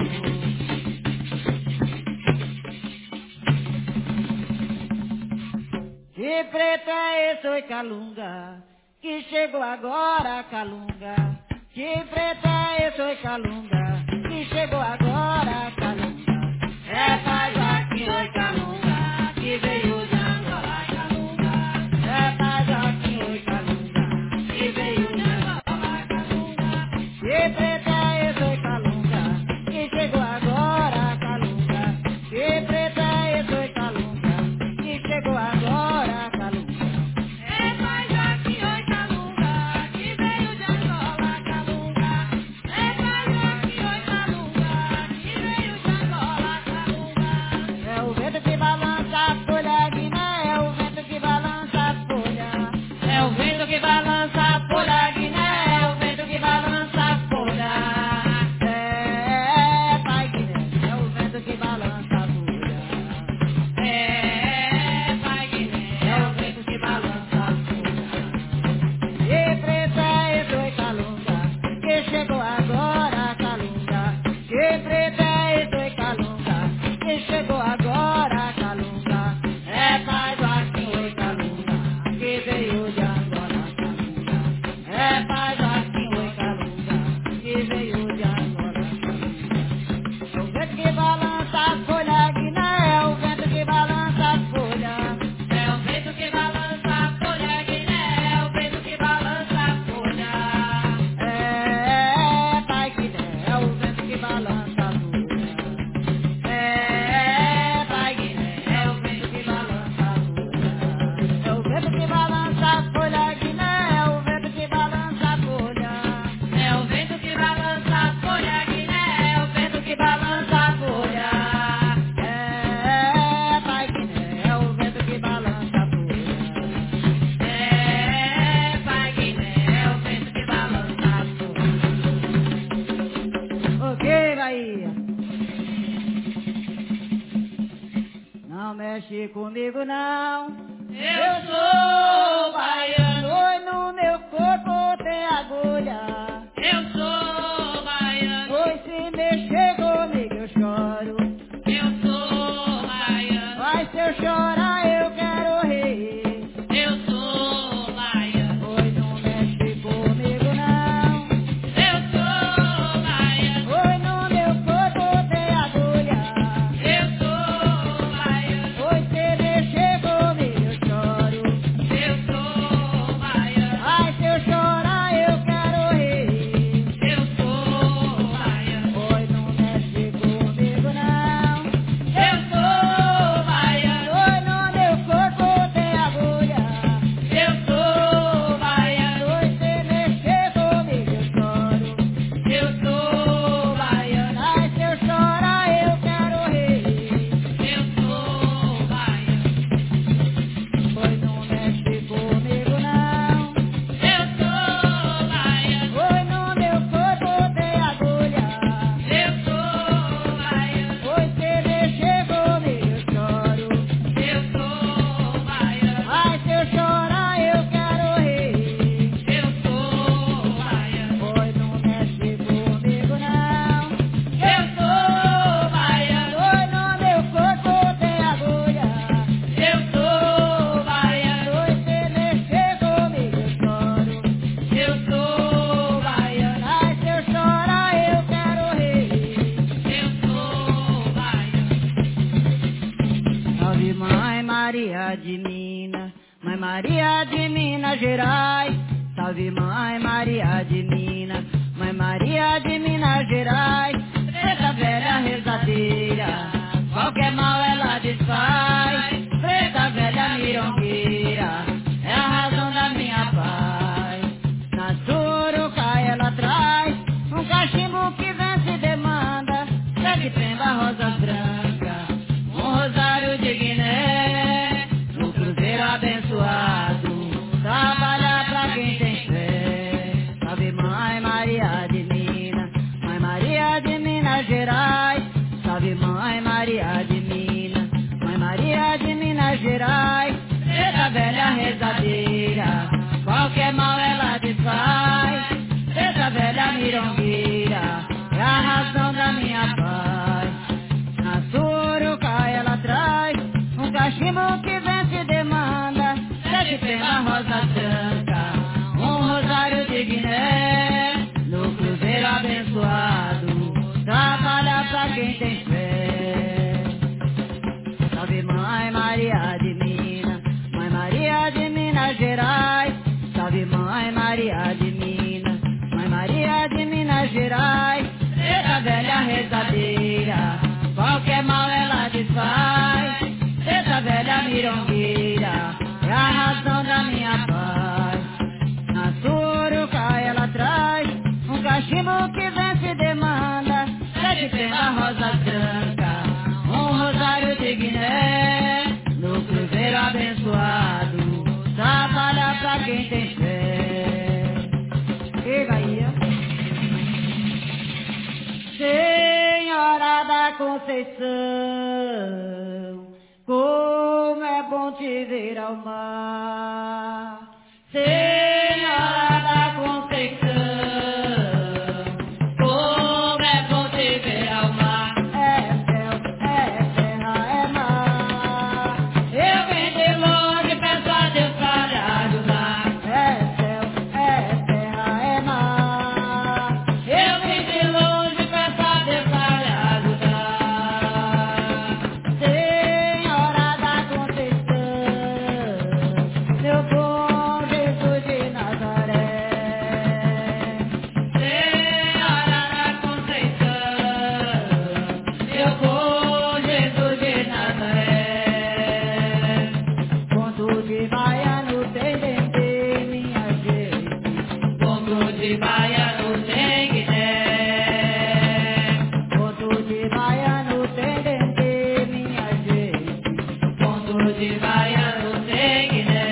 Que preto é esse, oi Calunga, que chegou agora, Calunga. Que preto é esse, oi Calunga, que chegou agora, Calunga. É Pai Joaquim, oi Calunga, que veio de Angola, Calunga. É Pai Joaquim, oi Calunga, que veio de Angola, Calunga. Que preto é esse, oi Calunga, que chegou agora, Calunga. Que preto é esse, oi Calunga, que chegou agora, Calunga. É Pai Joaquim, oi Calunga, que veio de Angola, Calunga. É Pai Joaquim, oi Calunga, que veio de Angola, Calunga. É o vento que balança a folha, Guiné, é o vento que balança a folha. É o vento que balança a folha, Guiné, é o vento que balança a folha. É, Pai Guiné, é o vento que balança a folha. É, Pai Guiné, é o vento que balança a folha. Que preto é esse, oi Calunga, que chegou agora, Calunga. Que preto é esse, oi Calunga, que chegou agora, Calunga. É Pai Joaquim, oi Calunga, que veio de Angola, Calunga. É Pai Joaquim, oi Calunga, que veio de Angola, Calunga. É o vento que balança a folha, Guiné, é o vento que balança a folha. É o vento que balança a folha, Guiné, é o vento que balança a folha. É, Pai Guiné, é o vento que balança a folha. É, Pai Guiné, é o vento que balança a folha. É o vento que balança a folha, Guiné, é o vento que balança a folha. É o vento que balança a folha, Guiné, é o vento que balança a folha. É, Pai Guiné, é o vento que balança a folha. É, Pai Guiné, é o vento que balança a folha. Ok, Bahia. Não mexe comigo, não. Eu sou baiano. Oi, no meu corpo tem agulha. Eu sou baiano. Oi, se mexer comigo eu choro. Eu sou baiano. Mas se eu chorar eu quero rir. Eu sou baiano. Oi, não mexe comigo, não. Eu sou baiano. Oi, no meu corpo tem agulha. Eu sou baiano. Oi, se mexer comigo eu choro. Eu sou Gerais, salve Mãe Maria de Minas, Mãe Maria de Minas Gerais, preta velha rezadeira, qualquer mal ela desfaz, preta velha mirongueira, é a razão da minha paz. Na Suruca ela traz um cachimbo que vence e demanda, segue pemba rosa branca, um rosário de Guiné, no cruzeiro abençoado, trabalha pra quem tem fé. Salve Mãe Maria de Minas, Mãe Maria de Minas Gerais, salve Mãe Maria de Minas, Mãe Maria de Minas Gerais, preta velha rezadeira, qualquer mal ela desfaz, preta velha mirongueira, é a razão da minha paz. Na Suruca ela traz um cachimbo que vence e demanda, sete pemba rosa branca, um rosário de Guiné, no cruzeiro abençoado, trabalha pra quem tem fé. Salve Mãe Maria de Minas, Mãe Maria de Minas Gerais, salve Mãe Maria de Minas, Mãe Maria de Minas Gerais, preta velha rezadeira, qualquer mal ela desfaz, preta velha mirongueira, é a razão da minha paz. Na Suruca ela traz um cachimbo que vence e demanda, sete pemba rosa branca, um rosário de Guiné, no cruzeiro abençoado, trabalha pra quem tem fé. E Bahia, Senhora da Conceição, como é bom te ver ao mar. Senhora da Conceição, como é bom te ver ao mar. É céu, é terra, é mar. Eu vim de longe, peço a Deus pra lhe ajudar. É céu, é terra, é mar. Eu vim de longe, peço a Deus pra lhe ajudar. Senhora da Conceição, meu bom Jesus de Nazaré. Senhora da Conceição, meu bom Jesus de Nazaré. Ponto de baiano tem dendê, minha gente. Ponto de baiano tem guiné. Ponto de baiano tem dendê, minha gente. Ponto de baiano tem guiné.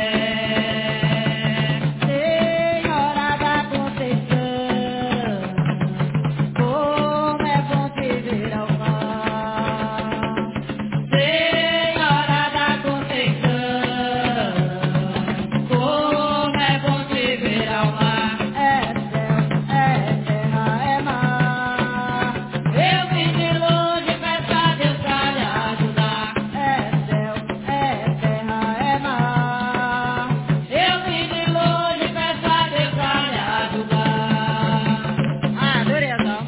Senhora da Conceição, como é bom te ver ao mar. Senhora da Conceição, como é bom te ver ao mar. É céu, é terra, é mar. Eu vim de longe, peço a Deus pra lhe ajudar. É céu, é terra, é mar. Eu vim de longe, peço a Deus pra lhe ajudar. Adorei a alma.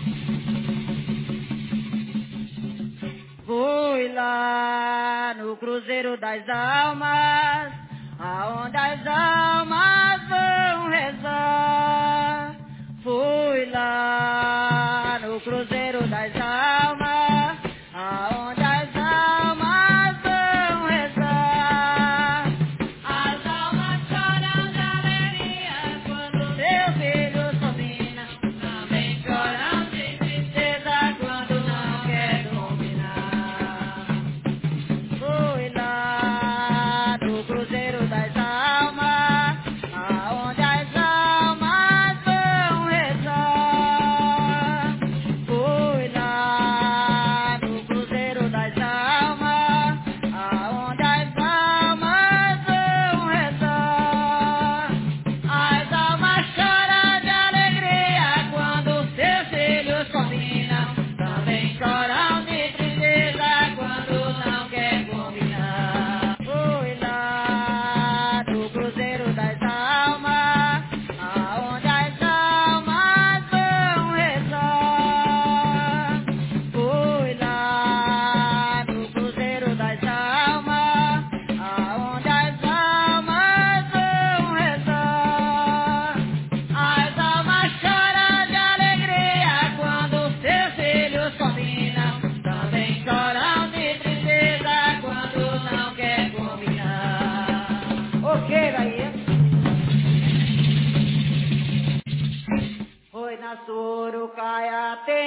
Fui lá no Cruzeiro das Almas, aonde as almas vão rezar. Fui lá no Cruzeiro das Almas, aonde as almas vão rezar. As almas choram de alegria quando seu filho domina, também choram de tristeza quando não quer dominar. Fui lá no Cruzeiro das Almas, aonde as almas vão rezar. Fui lá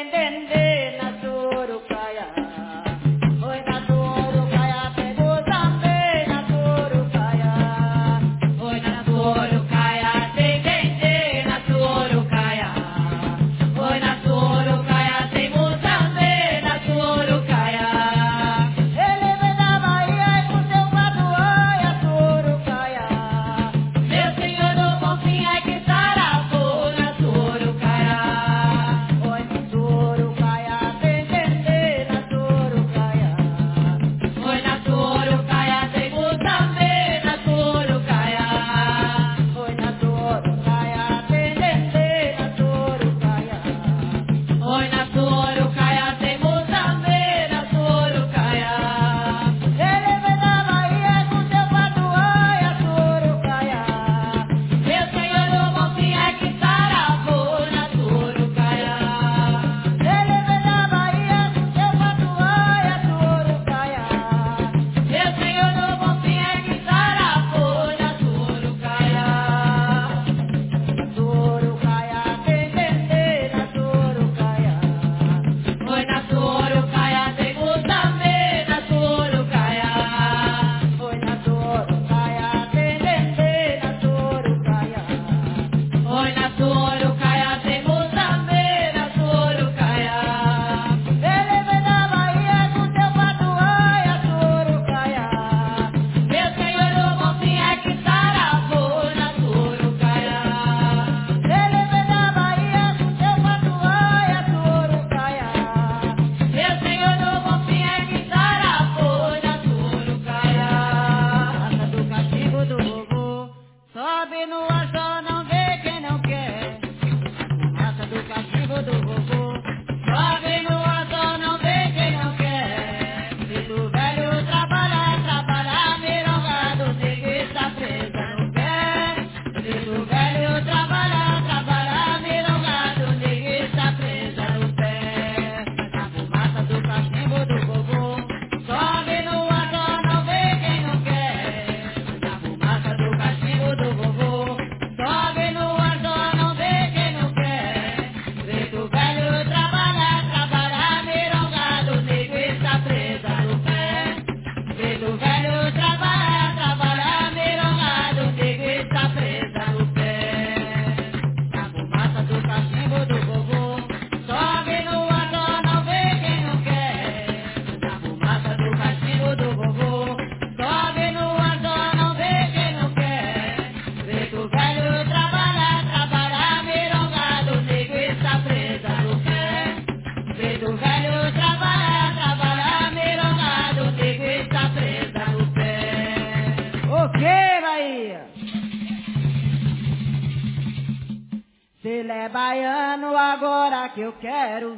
baiano agora que eu quero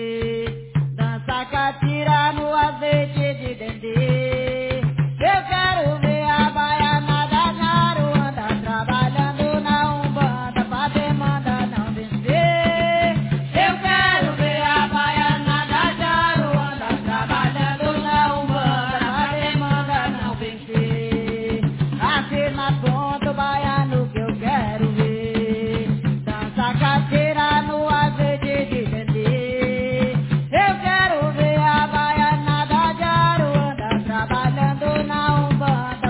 ver. Dança catira no azeite de dendê. Eu quero ver a baiana da Naruanda trabalhando na Umbanda pra demanda não vencer. Eu quero ver a baiana da Naruanda trabalhando na Umbanda pra demanda não vencer. Aqui na ponta o baiano que eu quero ver. Dança cadeira no azeite de dendê. Eu quero ver a baiana da Naruanda trabalhando na Umbanda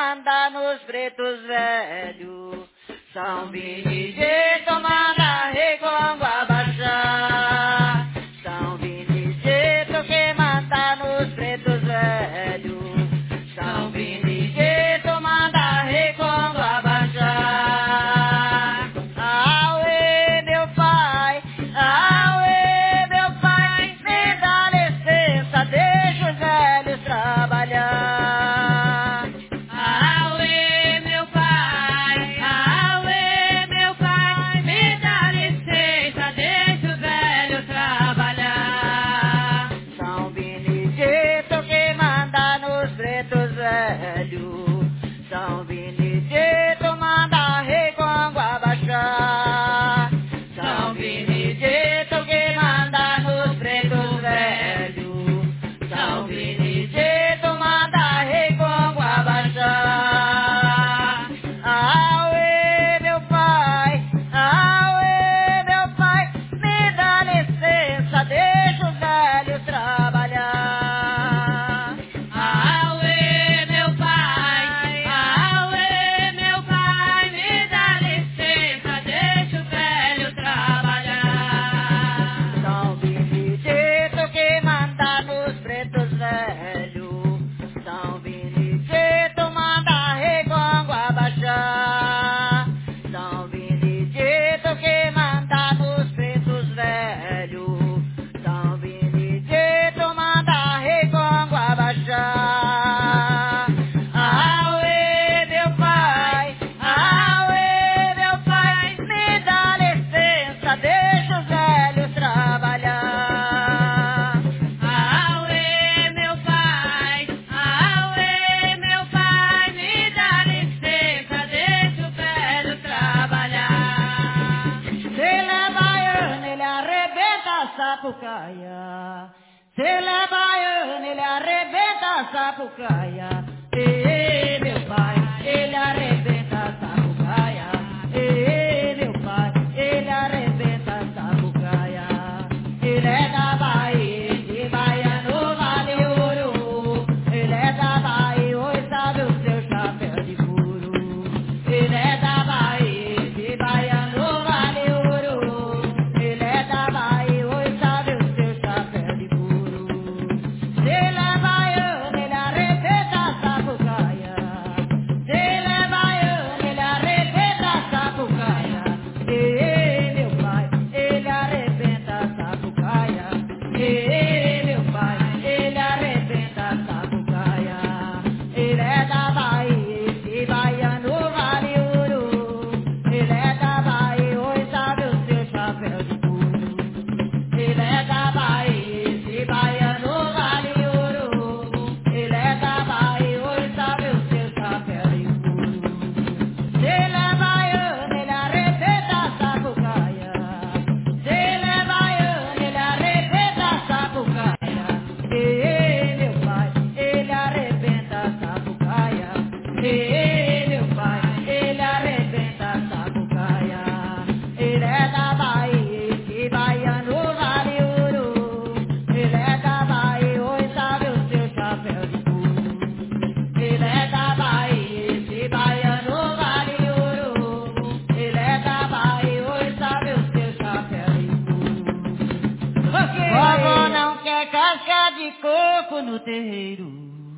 manda nos pretos velhos. São Benedito manda Regongo abaixar. São Benedito que manda nos pretos velhos. São Benedito manda Regongo abaixar. Auê, meu pai, me dá licença, deixa os velhos trabalhar. Auê, meu pai, me dá licença, deixa os velhos trabalhar. São Benedito que manda nos pretos velhos. São Benedito manda Regongo abaixar. São Benedito que manda nos pretos velhos. São Benedito manda Regongo abaixar. Auê, meu pai, me dá licença, deixa os velhos trabalhar. Auê, meu pai, me dá licença, deixa os velhos trabalhar. São Benedito que manda nos pretos velhos. São Benedito manda Regongo abaixar. São Benedito que manda nos pretos velhos. São Benedito manda Regongo abaixar. Auê, meu pai, me dá licença, deixa os velhos trabalhar. Auê, meu pai, me dá licença, deixa os velhos trabalhar. Se ele é baiano, ele arrebenta a sapucaia. Se ele é baiano, ele arrebenta a sapucaia. Ei, meu pai, ele arrebenta a sapucaia. Ei, meu pai, ele arrebenta a sapucaia. Ele é da Bahia, de baiano vale ouro. Ele é da Bahia, hoje sabe o seu chapéu de couro. Ele é da Bahia, de baiano vale ouro. Ele é da Bahia, hoje sabe o seu chapéu de couro. Se ele é baiano, ele arrebenta a sapucaia. Se ele é baiano, ele arrebenta a sapucaia. Ei, meu pai, ele arrebenta a sapucaia. Ei, meu pai, ele arrebenta a sapucaia. Ele é da Bahia, esse baiano vale ouro. Ele é da Bahia, hoje sabe o seu chapéu de couro. Ele é da Bahia, esse baiano vale ouro. Ele é da Bahia, hoje sabe o seu chapéu de couro. Se ele é baiano, ele arrebenta a sapucaia. Se ele é baiano, ele arrebenta a sapucaia. Ei, meu pai, ele arrebenta a sapucaia. Ei, meu pai, ele arrebenta a sapucaia. Ele é da Bahia, esse baiano vale ouro. Ele é da Bahia, hoje sabe o seu chapéu de couro. Ele é da Bahia, esse baiano vale ouro. Ele é da Bahia, hoje sabe o seu chapéu de couro. Vovó não quer casca de coco no terreiro.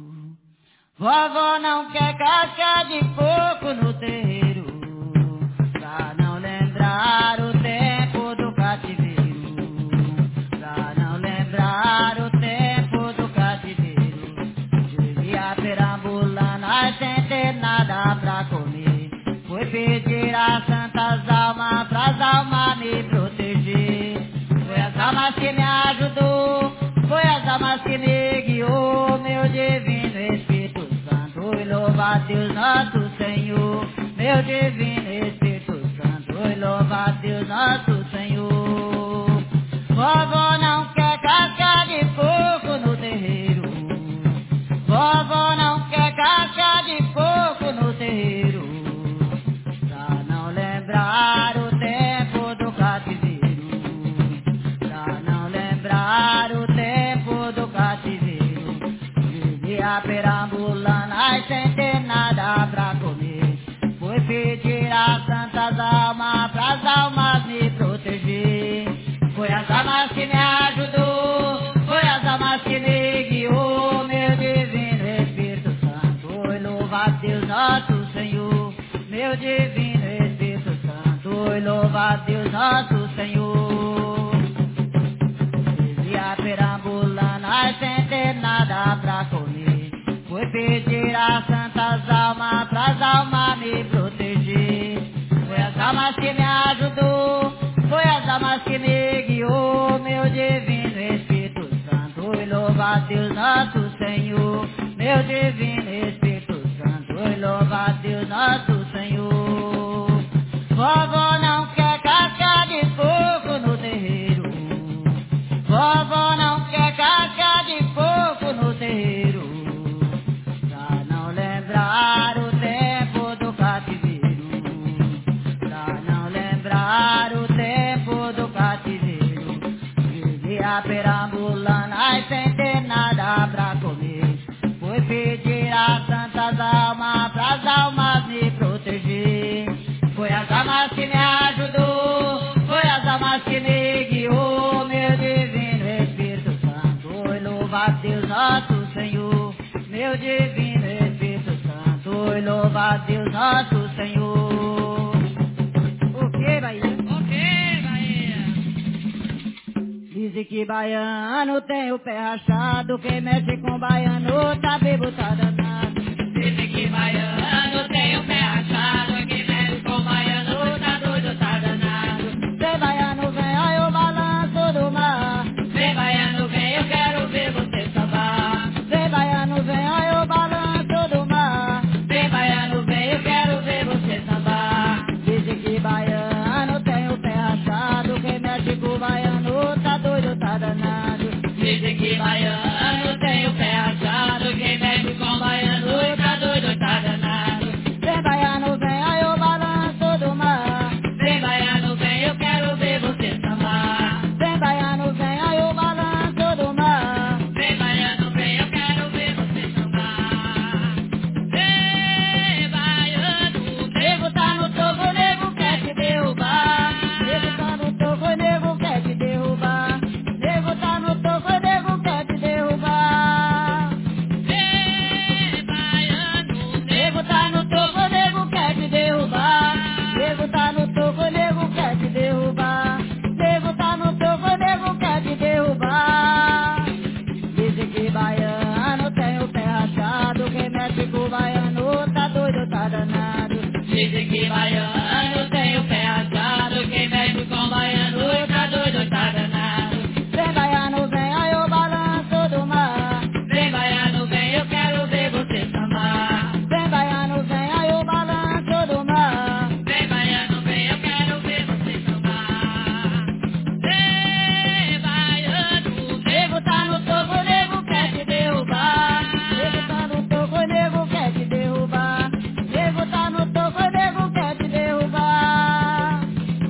Vovó não quer casca de coco no terreiro. Pra não lembrar o tempo do cativeiro. Pra não lembrar o tempo do cativeiro. Vivia perambulando, nós sem ter nada pra comer. Fui pedir às santas almas, pras almas me proteger. Foi as almas que me ajudou, foi as almas que me guiou, meu divino Espírito Santo, e louva a Deus nosso Senhor, meu divino Espírito Santo, e louva a Deus nosso Senhor. Vovó não quer casca de coco no terreiro. Vovó não quer casca de coco no terreiro. Pra não lembrar o tempo do cativeiro. Pra não lembrar o tempo do cativeiro. Vivia perambulando, ai sem ter nada tirar santas almas, pras almas me proteger. Foi as almas que me ajudou, foi as almas que me guiou, meu divino Espírito Santo. Oi, louva a Deus nosso Senhor, meu divino Espírito Santo. Oi, louva a Deus nosso Senhor. Vivia perambulando, ai, sem ter nada pra comer. Foi pedir as santas almas, pras almas me proteger. Foi as almas que me ajudou, foi as almas que me guiou, meu divino Espírito Santo. Oi, louva a Deus nosso Senhor, meu divino Espírito Santo. Oi, louva a Deus nosso Senhor. Vovó não quer casca de coco no terreiro, vovó não quer casca de coco no terreiro, pra não lembrar o tempo do cativeiro, pra não lembrar o tempo do cativeiro. Vivia perambulando, ai, sem ter nada pra comer. Foi pedir as santas almas, pras almas me proteger. Foi as almas que me ajudou, foi as almas que me guiou, meu divino Espírito Santo. Oi, louva a Deus nosso Senhor, meu divino Espírito Santo. Oi, louva a Deus nosso Senhor. O que, Bahia? O que, Bahia? Dizem que baiano tem o pé rachado, quem mexe com baiano tá bebo, tá danado. Dizem que baiano tem o pé rachado, quem mexe com baiano tá doido, tá danado. Vem baiano, vem, ai o balanço do mar. Vem baiano, vem, eu quero ver você sambar. Vem baiano, vem, ai o balanço do mar. Vem baiano, vem, eu quero ver você sambar. Dizem que baiano tem o pé rachado, quem mexe com baiano tá doido, tá danado. Dizem que baiano tem o pé rachado, quem mexe com baiano tá doido, tá danado. Vem baiano, vem, ai o balanço do mar. Vem baiano, vem, eu quero ver você sambar. Vem baiano, vem, ai o balanço do mar. Vem baiano, vem, eu quero ver você sambar. Vem baiano, nego tá no toco, nego quer te derrubar. Nego tá no toco, nego quer te derrubar. Nego tá no toco, nego quer te derrubar. Vem baiano, nego tá no toco, nego quer te derrubar. Nego tá no toco, nego quer te derrubar. Nego tá no toco, nego quer te derrubar. Dizem que baiano tem o pé rachado, quem mexe com baiano tá doido, tá danado. Dizem que baiano tem o pé rachado, quem mexe com baiano tá doido, tá danado. Vem baiano, vem, ai o balanço do mar. Vem baiano, vem, eu quero ver você sambar. Vem baiano, vem, ai o balanço do mar. Vem baiano, vem, eu quero ver você sambar. Vem baiano, nego tá no toco, nego quer te derrubar. Nego tá no toco, nego quer te derrubar. Nego tá no toco, nego quer te derrubar.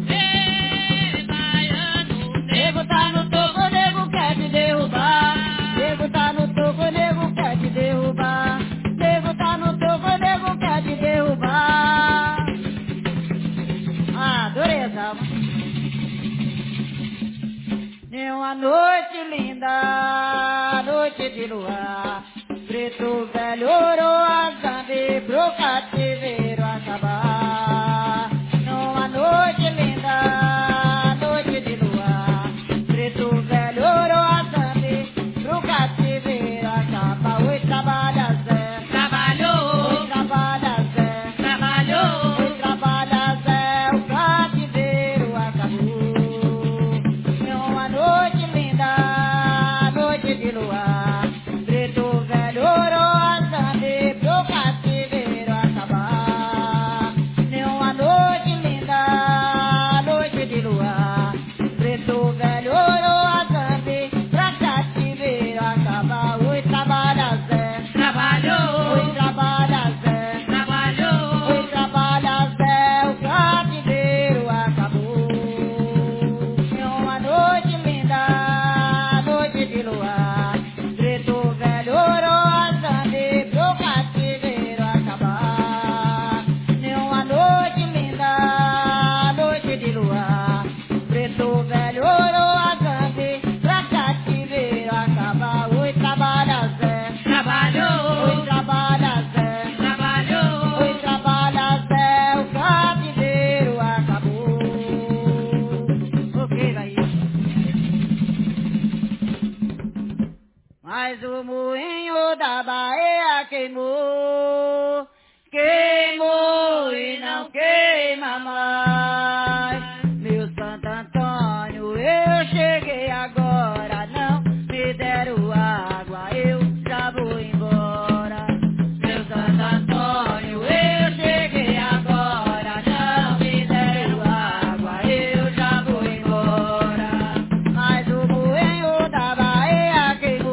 Vem baiano, nego tá no toco, nego quer te derrubar. Nego tá no toco, nego quer te derrubar. Nego tá no toco, nego quer te derrubar. Ah, adorei essa alma. Nenhuma noite linda, noite de luar, preto velho oroa, zambi pro cativeiro acabar. Numa noite linda, noite de luar, preto velho oroa, zambi pro cativeiro acabar. Oi, trabalha Zé, trabalhou. Oi, trabalha Zé, trabalhou. Oi, trabalha Zé, o cativeiro acabou. Numa noite linda, noite de luar, preto velho oroa, zambi pro cativeiro acabar. mas o moinho da Bahia queimou, queimou e não queima mais. Meu Santo Antônio, eu cheguei agora, não me deram água, eu já vou embora. Meu Santo Antônio, eu cheguei agora, não me deram água, eu já vou embora. Mas o moinho da Bahia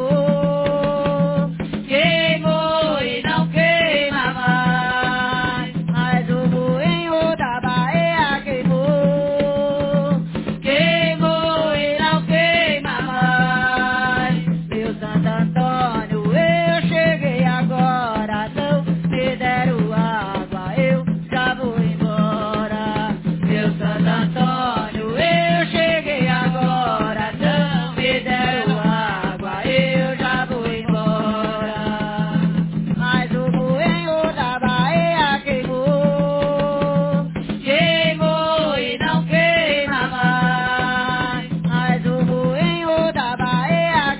queimou, queimou e não queima mais. Mas o moinho da Bahia queimou, queimou e não queima mais. Meu Santo Antônio, eu cheguei agora, não me deram água, eu já vou embora. Meu Santo Antônio, eu cheguei agora, não me deram água, eu já vou embora. Mas o moinho da Bahia queimou, queimou e não queima mais. Mas o moinho da Bahia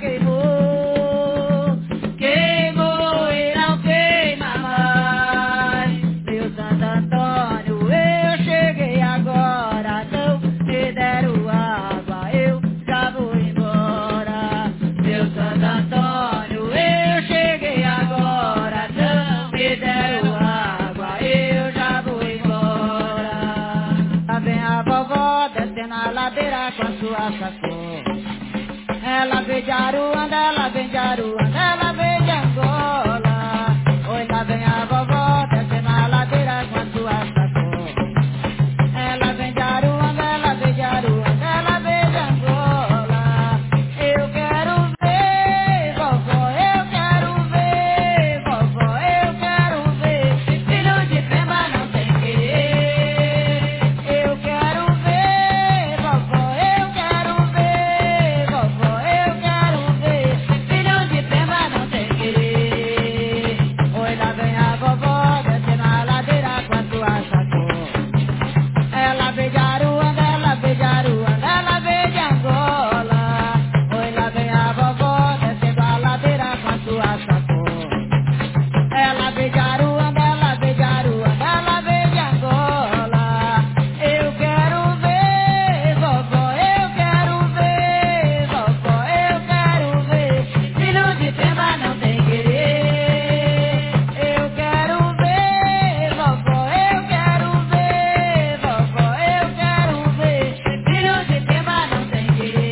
queimou, queimou e não queima mais. Meu Santo Antônio, eu cheguei agora, não me deram água, eu já vou embora. Meu Santo Antônio, eu cheguei agora, não me deram água, eu já vou embora. Lá vem a vovó descendo a ladeira com a sua sacola. Ela vem de Aruanda, ela vem de Aruanda, ela vem de Angola. Oi, lá vem a vovó descendo a ladeira com a sua sacola. Ela vem de Aruanda, ela vem de Aruanda, ela vem de Angola. Eu quero ver, vovó, eu quero ver, vovó, eu quero ver. Filho de Pemba não tem querer. Eu quero ver, vovó, eu quero ver, vovó, eu quero ver. Filho de Pemba não tem querer. Oi, lá vem a vovó descendo a ladeira com a sua sacola. Ela vem de Aruanda, ela vem de Aruanda, ela vem de Angola. Oi, lá vem a vovó descendo a ladeira com a sua sacola. Ela vem de Aruanda, ela vem de Aruanda, ela vem de Angola. Eu quero ver, vovó, eu quero ver, vovó, eu quero ver. Filho de Pemba não tem querer. Eu quero ver, vovó, eu quero ver, vovó, eu quero ver. Filho de Pemba não tem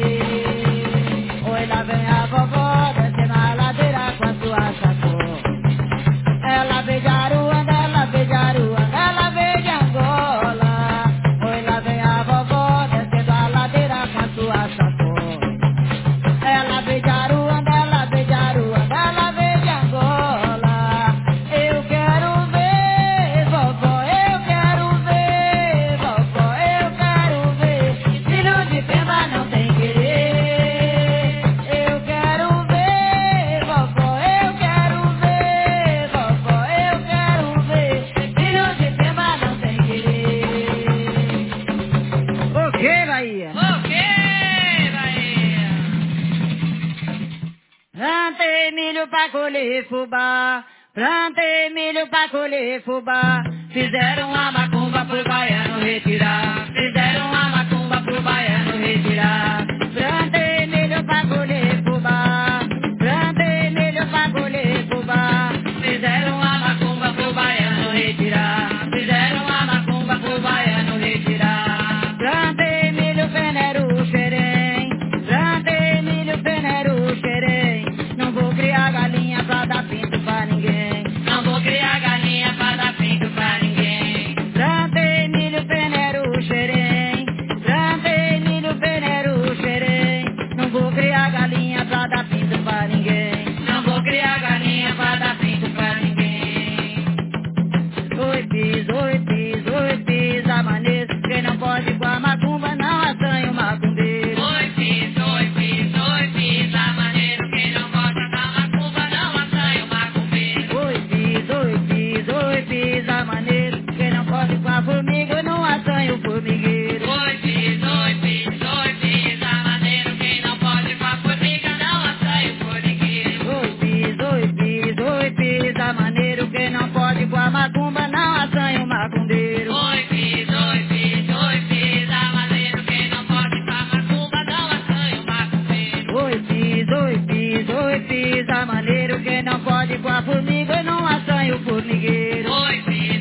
querer. Oi, lá vem a vovó descendo a ladeira com a sua sacola. Ela vem de Aruanda, ela vem de Aruanda, ela vem de Angola. Oi, lá vem a vovó descendo a ladeira com a sua sacola. Ela vem de Aruanda, ela vem de Aruanda, ela vem de Angola. Eu quero ver, vovó, eu quero ver, vovó, eu quero ver. Filho de Pemba não tem querer. Eu quero ver, vovó, eu quero ver, vovó, eu quero ver. Filho de Pemba não tem querer. O que, Bahia? O que, Bahia? Plantei milho pra colher fubá, plantei milho pra colher fubá. Fizeram uma macumba pro baiano retirar, fizeram uma macumba pro baiano retirar. Plantei milho pra colher fubá, plantei milho pra colher fubá. Fizeram uma macumba pro baiano retirar, fizeram uma macumba pro baiano retirar. Plantei milho peneiro xerém, plantei milho peneiro xerém. Não vou criar galinha pra dar pinto pra ninguém, não vou criar galinha pra dar pinto pra ninguém. Plantei milho peneiro com a formiga e não assanha o formigueiro. Oi,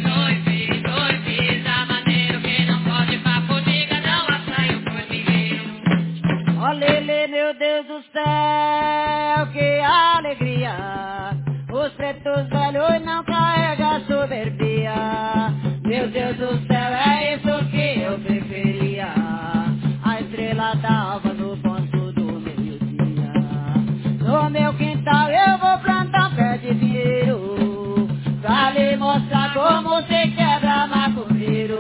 pisa, maneiro, quem não pode pra formiga não assanha o formigueiro. Ó Lelê, meu Deus do céu, que alegria. Os pretos velhos não carregam soberbia. Meu Deus do céu, é isso que eu preferia. A estrela d'alva no ponto do meio-dia. No meu quintal eu vou plantar um pé de pinheiro, pra lhe mostrar como se quebra macumbeiro.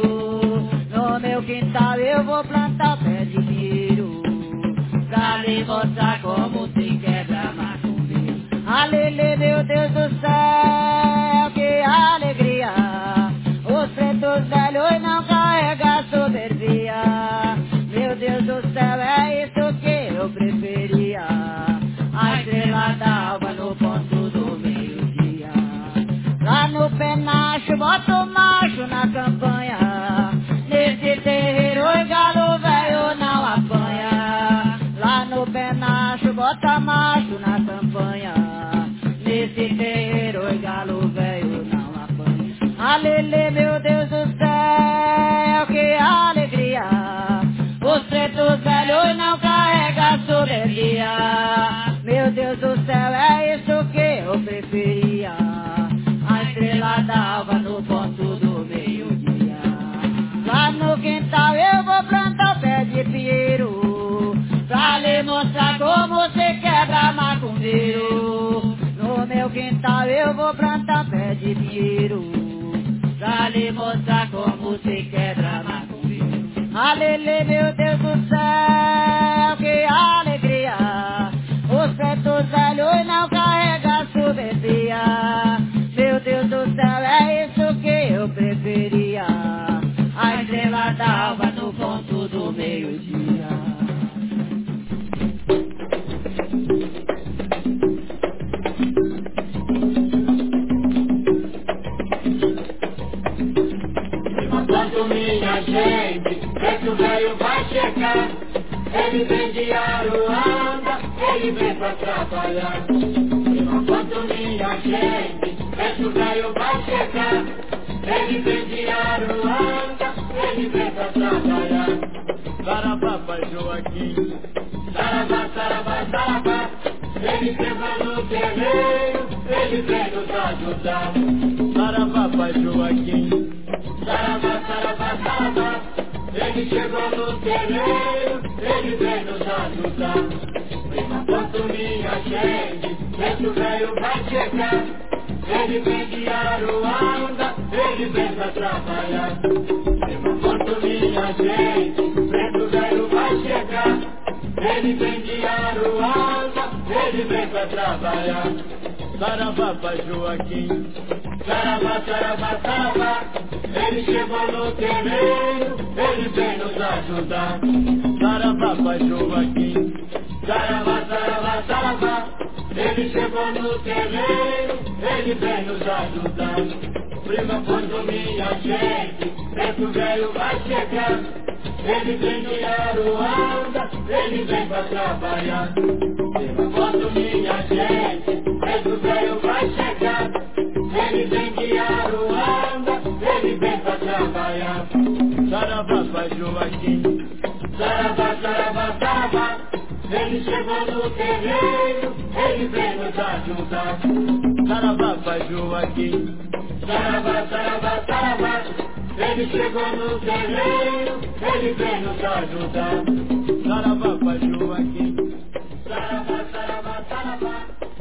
No meu quintal eu vou plantar um pé de pinheiro, pra lhe mostrar como se quebra macumbeiro. Alele, meu Deus do céu, que alegria. Os pretos velhos não carregam soberbia. Meu Deus do céu, é isso que eu preferia. A estrela d'alva no ponto do meio-dia. Lá no penacho, bota o macho na campanha. Nesse terreiro, o galo velho não apanha. Lá no penacho, bota macho na campanha. Nesse terreiro, o galo velho não apanha. Alele, meu Deus do céu, que alegria. Os pretos velhos não carregam soberbia. Meu Deus do céu, é isso que eu preferia. A estrela d'alva no ponto do meio-dia. Lá no quintal eu vou plantar o pé de pinheiro, pra lhe mostrar como se quebra macumbeiro. No meu quintal eu vou plantar um pé de pinheiro, pra lhe mostrar como se quebra macumbeiro. Alele, meu Deus do céu, que alegria. Os pretos velhos não carregam soberbia. Meu Deus do céu, é isso que eu preferia. A estrela d'alva no ponto do meio-dia. Quando minha gente, preto velho vai chegar. Ele vem de Aruanda, ele vem pra trabalhar. Quando minha gente, preto velho vai chegar. Ele vem de Aruanda, ele vem pra trabalhar. Saravá, pai Joaquim. Saravá, saravá, saravá. Ele chegou no terreiro, ele vem nos ajudar. Saravá, pai Joaquim. Saravá, saravá, saravá. Ele chegou no terreiro, ele vem nos ajudar. Prima, quanto minha gente, preto velho vai chegar. Ele vem de Aruanda, ele vem pra trabalhar. Prima, quanto minha gente, preto velho vai chegar. Ele vem de Aruanda, ele vem pra trabalhar. Saravá, pai Joaquim. Saravá, saravá, saravá. Ele chegou no terreiro, ele vem nos ajudar. Saravá, pai Joaquim. Saravá, saravá, saravá. Ele chegou no terreiro, ele vem nos ajudar. Prima, quando minha gente, preto velho vai chegar. Ele vem de Aruanda, ele vem pra trabalhar. Prima, quando minha gente, preto velho vai chegar. Ele vem de Aruanda, ele vem pra trabalhar. Saravá, pai Joaquim. Saravá, saravá, saravá. Ele chegou no terreiro, ele vem nos ajudar. Saravá, pai Joaquim. Saravá, saravá, saravá. Ele chegou no terreiro, ele vem nos ajudar. Saravá, pai Joaquim. Saravá, saravá, saravá.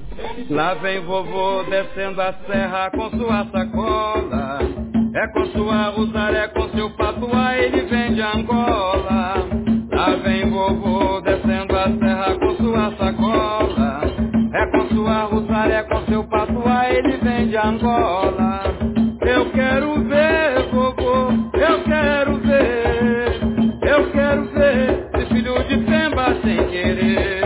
Lá vem vovô descendo a serra com sua sacola. É com sua rosária, é com seu patuá, ele vem de Angola. Lá vem vovô descendo a serra com sua sacola. É com sua rosária, é com seu patuá, ele vem de Angola. Eu quero ver, vovô, eu quero ver. Eu quero ver esse filho de Pemba sem querer.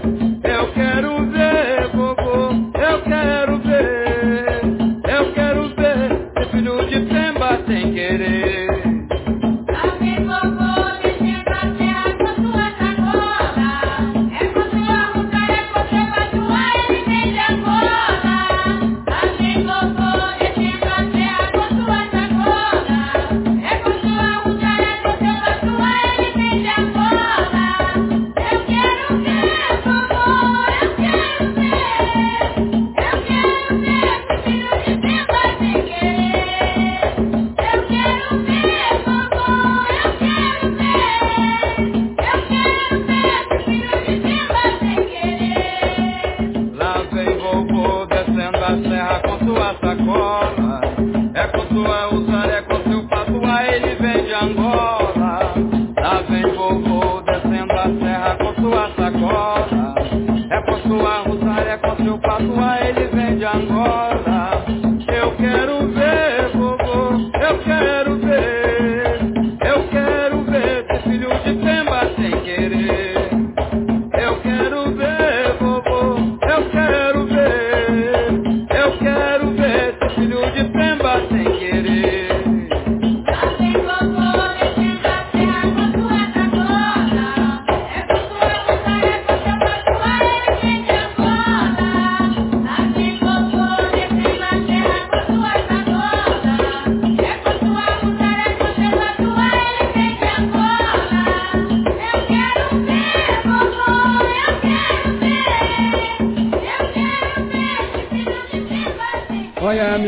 Eu quero ver, vovô, eu quero ver. Eu quero ver esse filho de Pemba sem querer. Lá vem vovô descendo a serra com sua sacola. É com sua rosária, é com seu patuá, ele vem de Angola.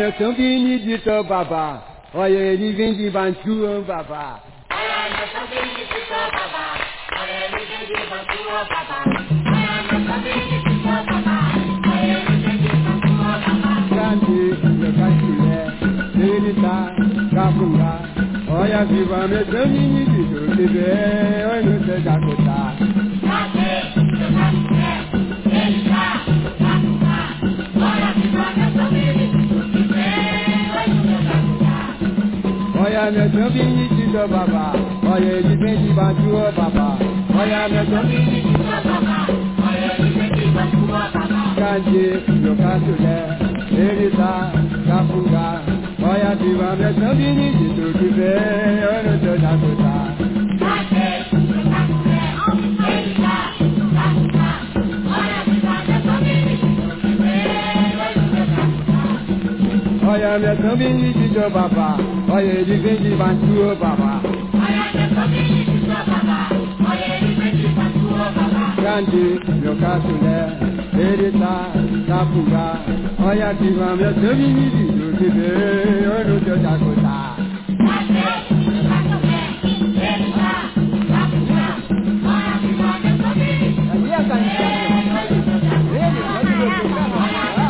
meu São Benedito, babá. Olha, ele vem de Bantu, babá. Olha, meu São Benedito, babá. Olha, ele vem de Bantu, babá. Olha, meu São Benedito, babá. Olha, ele vem de Bantu, babá. Grande, meu caxilé, ele tá capungá. Olha, viva meu São Benedito, que vem, olha no seu Jacotá. Grande, meu caxilé, ele tá capungá. Olha, viva meu São Benedito, que vem, olha no seu Jacotá. Olha, meu São Benedito, babá. Olha, ele vem de Bantu, babá. Olha, meu São Benedito, babá. Olha, ele vem de Bantu, babá. Grande, meu caxilé, ele tá capungá. Olha, viva meu São Benedito, que vem, olha no seu Jacotá. Grande, meu caxilé, ele tá capungá. Olha, viva meu São Benedito, que vem, olha no seu Jacotá. Olha, meu São Benedito, babá. Olha, ele vem de Bantu, babá. Olha, meu São Benedito, babá. Olha, ele vem de Bantu, babá. Grande, meu caçulé, ele tá capungá. Olha, viva meu São Benedito, que vem, olha no seu Jacotá. Grande, meu caxilé, ele tá capungá. Olha, viva meu São Benedito. Ali é a canção. Ele, pode ver o carro.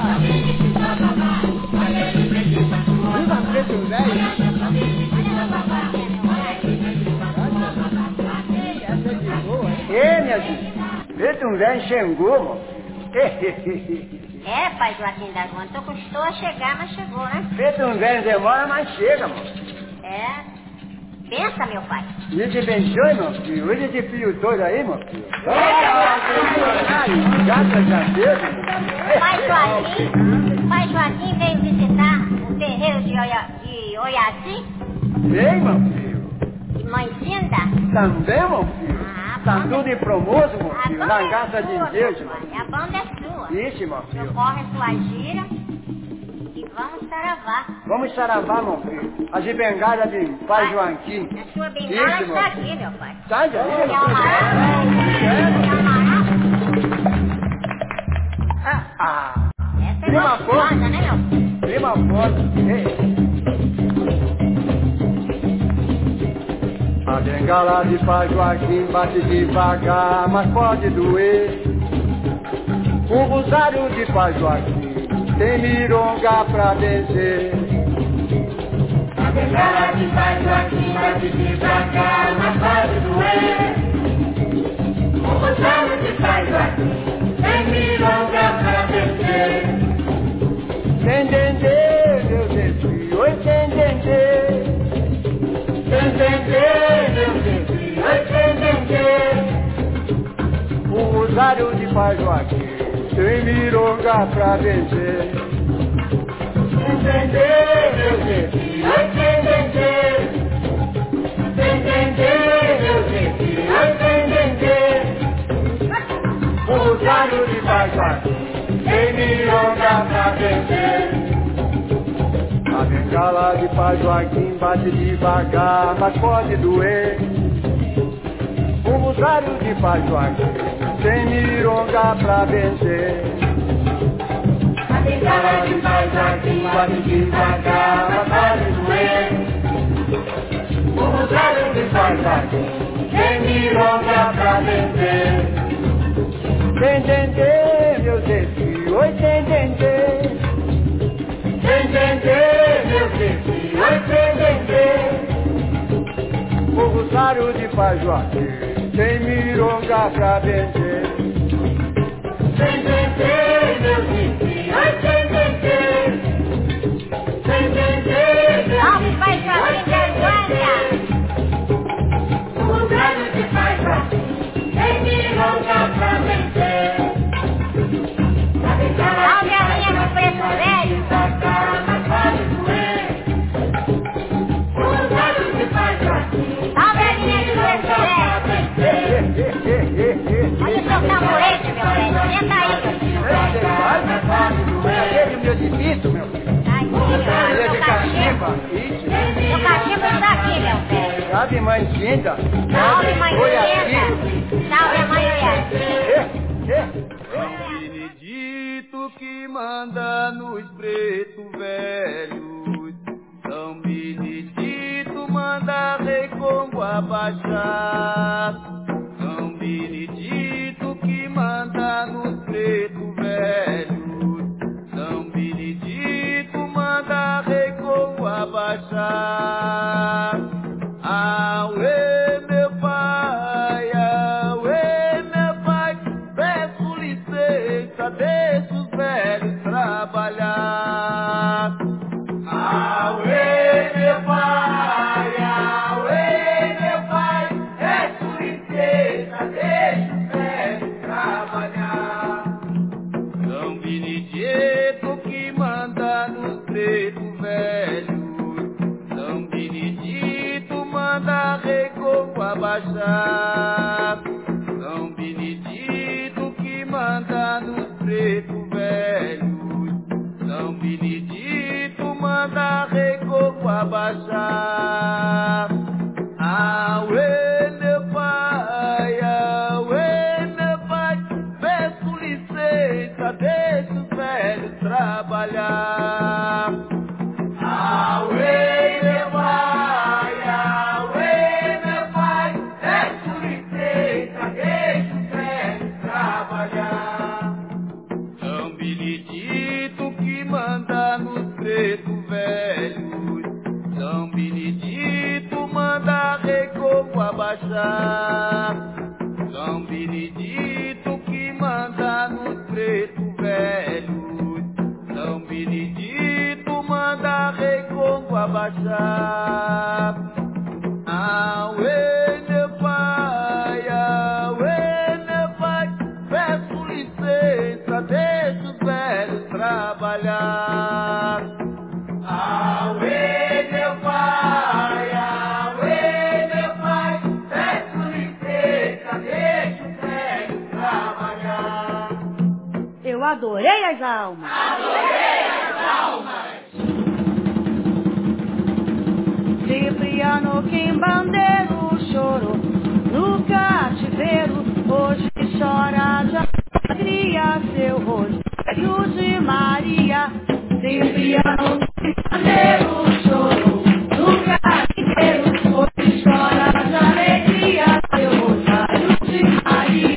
Viva preto velho. Ê, minha gente, preto velho Xangô, mano. É, pai Joaquim da Conta, custou a chegar, mas chegou, né? Preto velho demora, mas chega, mano. É. Pensa, meu pai. Deus te abençoe, meu filho. Hoje esse fio todo aí, meu filho. Graças a Deus. Pai Joaquim veio visitar o terreiro de Oiaci Vem, meu filho. e Mãe Cinda. Também, meu filho. Tá tudo em promoso, meu A filho. banda Na é graça sua, de Deus, meu meu pai. filho. A banda é sua. Isso, meu filho. Socorre sua gira e vamos saravar. Vamos saravar, meu filho. As bengalas de Pai Joaquim. A sua bengala Isso, está meu aqui, meu pai. Sai daí, Quer meu uma filho. Essa é Prima gostosa, foto. né, meu filho? Prima foto. Ei. A bengala de Pai Joaquim bate devagar, mas pode doer. O rosário de Pai Joaquim tem mironga pra vencer. A bengala de Pai Joaquim bate devagar, mas pode doer. O rosário de Pai Joaquim tem mironga pra vencer. Entendê, meu Deus, oi, entendê. Entendê, meu Deus, oi, entendê. O rosário de Pai Joaquim tem mironga pra vencer. Entendê, meu Deus, oi, entendê. Entendê, meu Deus, oi, entendê. O rosário de Pai Joaquim tem mironga pra vencer. A bengala de Pai Joaquim bate devagar, mas pode doer. O rosário de Pai Joaquim tem mironga pra vencer. A bengala de Pai Joaquim bate devagar, mas pode doer. O rosário de Pai Joaquim tem mironga pra vencer. Entendê, meu Deus, oi, entendê. Entendê, meu Deus, oi, entendê. O rosário de Pai Joaquim tem mironga pra vencer. Entendê, meu Deus, oi, entendê. Entendê, meu Salve, Pai Joaquim da Guarda! O rosário de Pai Joaquim tem mironga pra vencer. Salve a linha do Preto Velho! Salve a linha do Preto Velho! Olha o seu tamborete, meu velho. Senta aí, meu filho. Cadê o meu difícil, meu filho? Tá aqui, meu Cadê filho. de Seu cachimbo. cachimba? Isso. Seu cachimbo está aqui, meu velho. Salve, mãe Cinda. Salve, mãe Oiaci. Cinda. Salve a mãe Oiaci. Eh, eh. Benedito Benedito que manda nos pretos velhos. São Benedito manda Rei Congo abaixar. São Benedito que manda nos pretos velhos. São Benedito manda Rei Congo abaixar. Auê, meu pai, peço licença, deixa os velhos trabalhar. Auê, meu pai, peço licença, deixa os velhos trabalhar. São Benedito que manda nos pretos velhos. São Benedito manda Rei Congo abaixar. São Benedito que manda nos pretos velhos. São Benedito manda Rei Congo abaixar. Auê, meu pai, peço licença, deixa os velhos trabalhar. Auê, meu pai, peço licença, deixa os velhos trabalhar. São Benedito que manda nos pretos velhos. São Benedito manda Rei Congo abaixar. São Benedito que manda nos pretos velhos. São Benedito manda Rei Congo abaixar. Auê, meu pai, peço licença, deixa os velhos trabalhar. Auê, meu pai, peço licença, deixa os velhos trabalhar. Eu adorei as almas. Cipriano, quimbandeiro, chorou no cativeiro. Hoje chora, já cria seu rosário de Maria. Cipriano, quimbandeiro, chorou no cativeiro. Hoje chora, já alegria, seu rosário de Maria.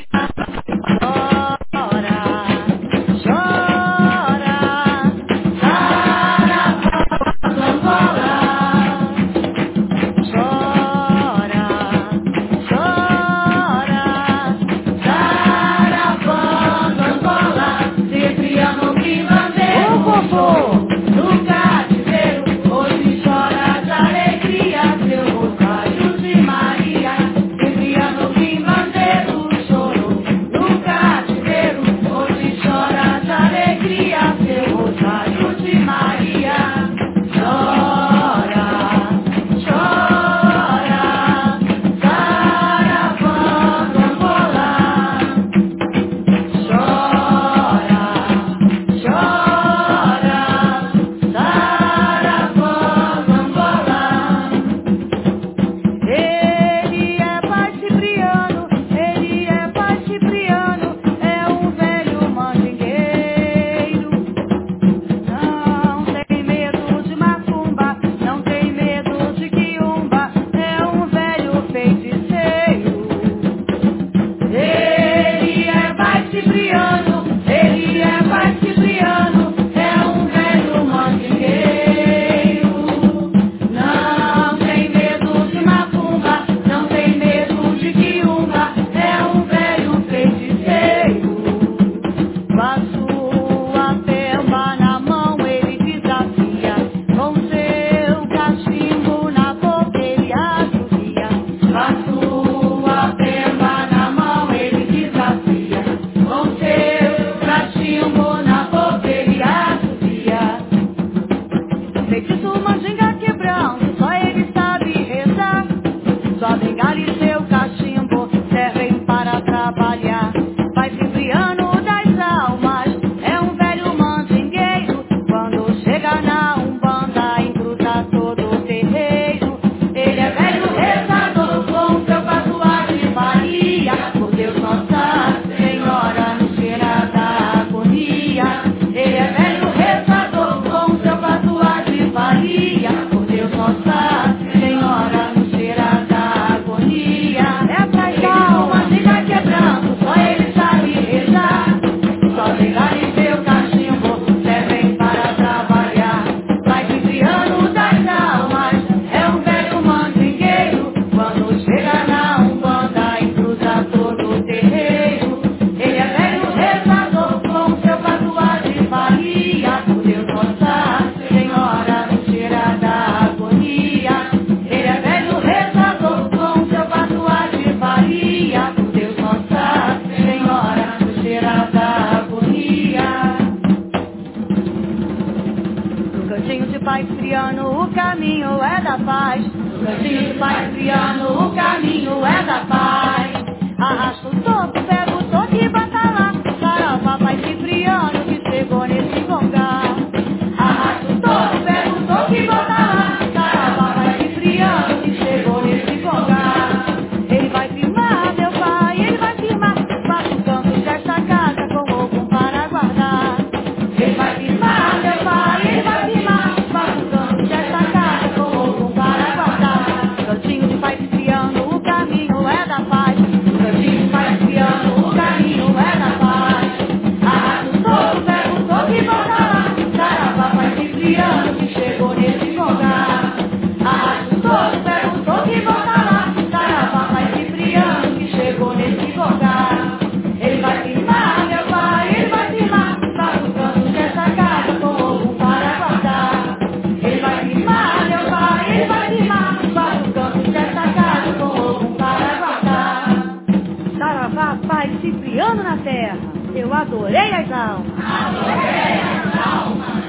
Cipriano, o caminho é da paz. Arrasta o topo, pega o toco e bota lá. Saravá, pai Cipriano, que chegou nesse lugar. Arrasta o topo, pega o toco e bota lá. Saravá, pai Cipriano, que chegou nesse lugar. Ele vai firmar, meu pai, ele vai firmar. Faça o canto desta casa com roubo para guardar. Ele vai firmar, meu pai, ele vai firmar. Faça o canto desta casa com roubo para guardar. Cantinho de pai Cipriano, o caminho é da paz. Cantinho de pai Cipriano, o caminho é da paz. Arrasta o topo, pega o toco e bota lá. Saravá, pai Cipriano, que chegou nesse lugar. Arrasta o topo, pega o toco e bota lá. Saravá, pai Cipriano, que chegou nesse lugar. Ele vai firmar, meu pai, ele vai firmar. Faça o canto dessa casa com ouro para guardar. Ele vai firmar, meu pai, ele vai firmar. Faça o canto dessa casa com ouro para guardar. Saravá, pai Cipriano na terra. Eu adorei as almas. Adorei as almas.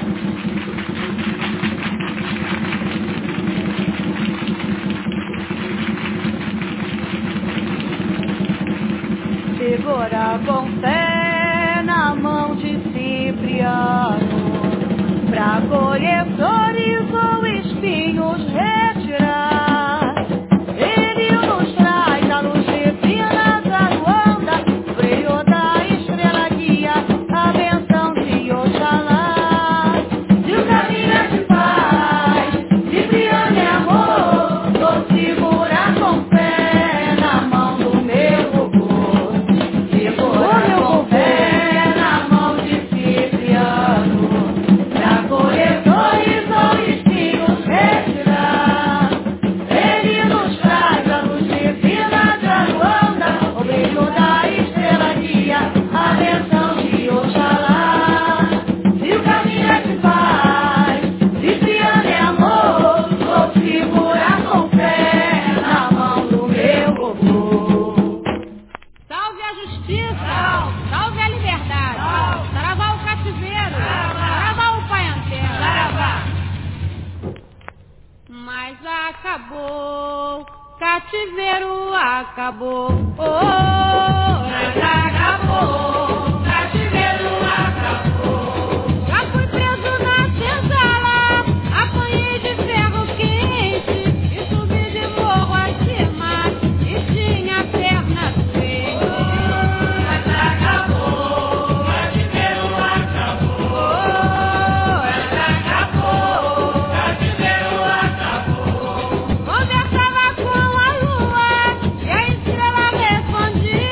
Segura com fé na mão de Cipriano, pra colher flores ou espinhos retirar. Ele nos traz a luz divina da Luanda, o brilho da estrela guia, a benção de Oxalá. Se o caminho é de paz, Cipriano é amor, vou segurar com fé na mão do meu vovô. Segura com fé na mão de Cipriano, pra colher flores ou espinhos retirar. Ele nos traz a luz divina da Luanda, o brilho da estrela guia, a benção de Oxalá. Se o caminho é de paz, Cipriano é amor, vou segurar com fé na mão do meu vovô. Salve a justiça! Salve a liberdade! Saravá o cativeiro! Saravá o pai antena! Mas acabou, cativeiro acabou. Oh, mas acabou, cativeiro acabou. Já fui preso na senzala, apanhei de ferro quente e subi de morro acima e tinha perna doente. Mas acabou, cativeiro acabou. Mas acabou, cativeiro acabou. Conversava com a lua e a estrela respondia.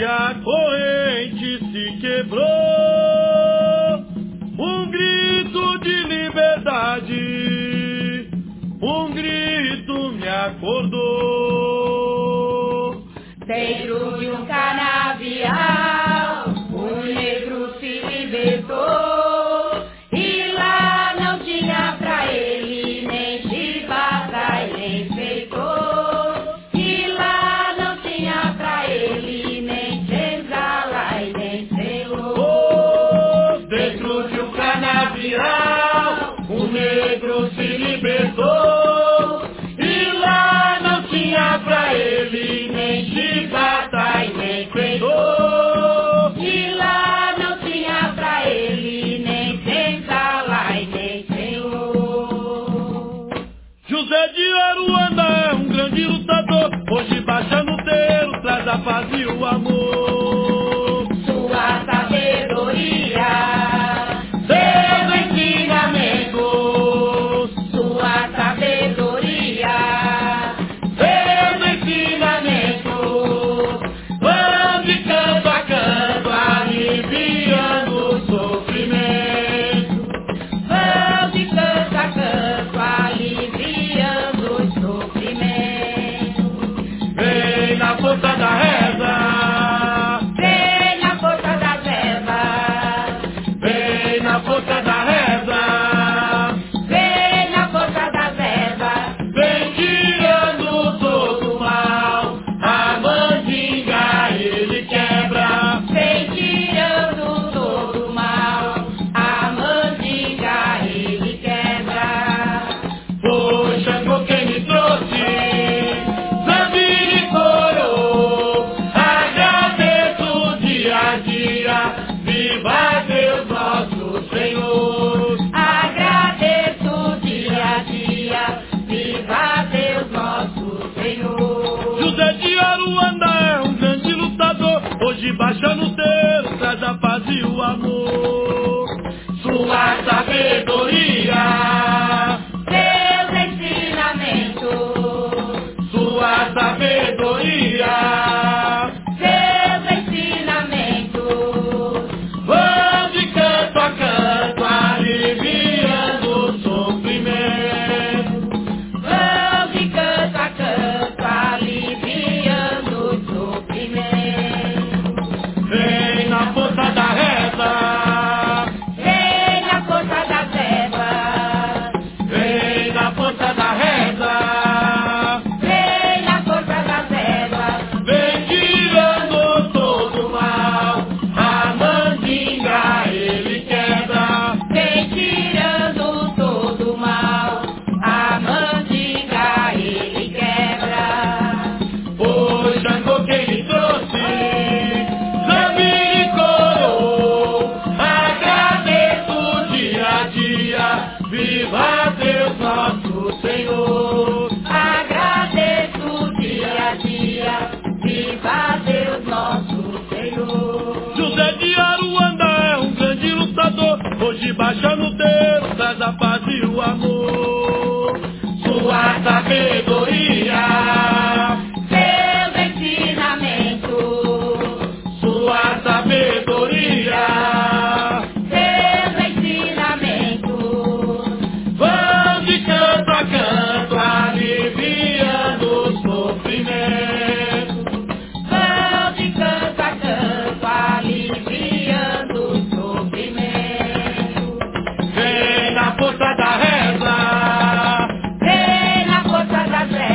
a corrente se quebrou, um grito de liberdade, um grito me acordou. Dentro de um canavial, um negro se libertou, e lá não tinha pra ele nem chibata e nem feitor, e lá não tinha pra ele nem senzala e nem selô. Dentro de um canavial, um negro se libertou, e lá não tinha pra ele nem chibata e nem feitor, E lá não tinha pra ele nem senzala e nem selô. José de Aruanda é um grande lutador, hoje baixa no terreiro, traz a paz e o amor. Sua sabedoria, Seus ensinamentos, sua sabedoria, seus ensinamentos, vão de canto a canto, aliviando o sofrimento. vão de canto a canto, aliviando o sofrimento. Vem na força da reza, Vem na força das ervas, vem na força da reza, vem na força das ervas, vem tirando todo o mal, a mandinga ele quebra. vem tirando todo o mal, a mandinga ele quebra. Foi Xangô quem me trouxe, Zambiri e coroa, agradeço dia a dia, viva Deus nosso Senhor. Agradeço dia a dia, viva Deus nosso Senhor. José de Aruanda é um grande lutador, hoje baixa no terreiro, traz a paz e o amor. Sua sabedoria, Seus ensinamentos, sua sabedoria, seus ensinamentos, vão de canto a canto, aliviando o sofrimento. vão de canto a canto, aliviando o sofrimento. Vem na força da reza, Vem na força das ervas, vem na força da reza, vem na força das ervas, vem tirando todo o mal, a mandinga ele quebra. vem tirando todo o mal, a mandinga ele quebra. Foi Xangô quem me trouxe, Zambiri e coroa, agradeço dia a dia, viva Deus nosso Senhor. Agradeço dia a dia, viva Deus nosso Senhor. José de Aruanda é um grande lutador, hoje baixa no terreiro, traz a paz e o amor. Sua sabedoria, Seus ensinamentos, sua sabedoria, seus ensinamentos, vão de canto a canto, aliviando o sofrimento. vão de canto a canto, aliviando o sofrimento. Vem na força da reza, Vem na força das ervas,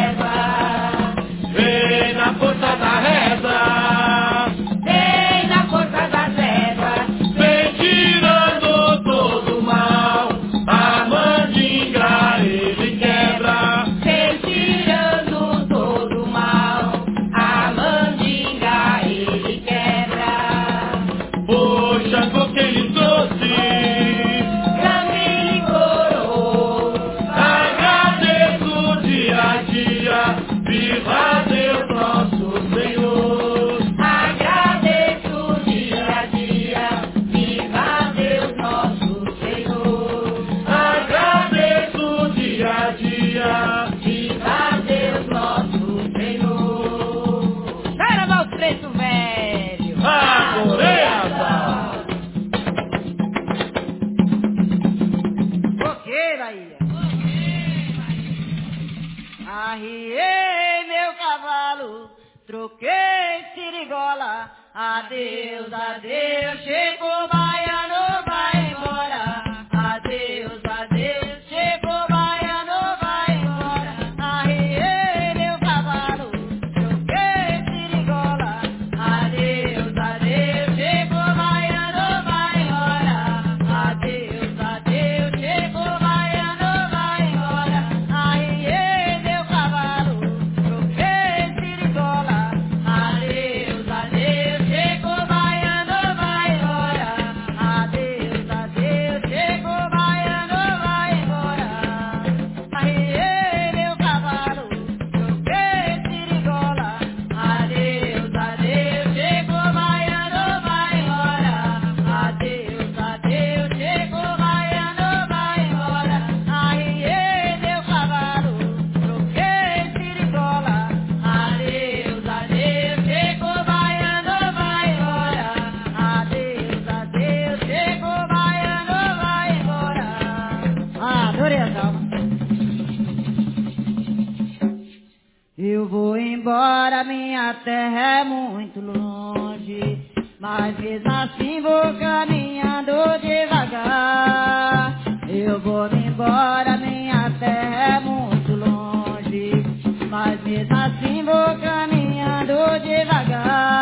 gola. Adeus, adeus, chegou baiano, vai embora. Adeus, adeus, chegou baiano, vai embora. Arriei meu cavalo, joguei sirigola. Adeus, adeus, chegou baiano, vai embora. Adeus, adeus, chegou baiano, vai embora. Arriei meu cavalo, joguei sirigola. Adeus, adeus, chegou baiano, vai embora. Adeus, adeus, chegou baiano, vai embora. Arriei meu cavalo, joguei sirigola. Adeus, adeus, chegou baiano, vai embora. Adeus, adeus, chegou baiano, vai embora. Arriei meu cavalo, joguei sirigola. Adeus, adeus, chegou baiano, vai embora. Adeus, adeus, chegou baiano, vai embora. Adorei essa alma. Eu vou embora, minha terra é muito longe, mas mesmo assim vou caminhando devagar. Eu vou embora, minha terra é muito longe, mas mesmo assim vou caminhando devagar.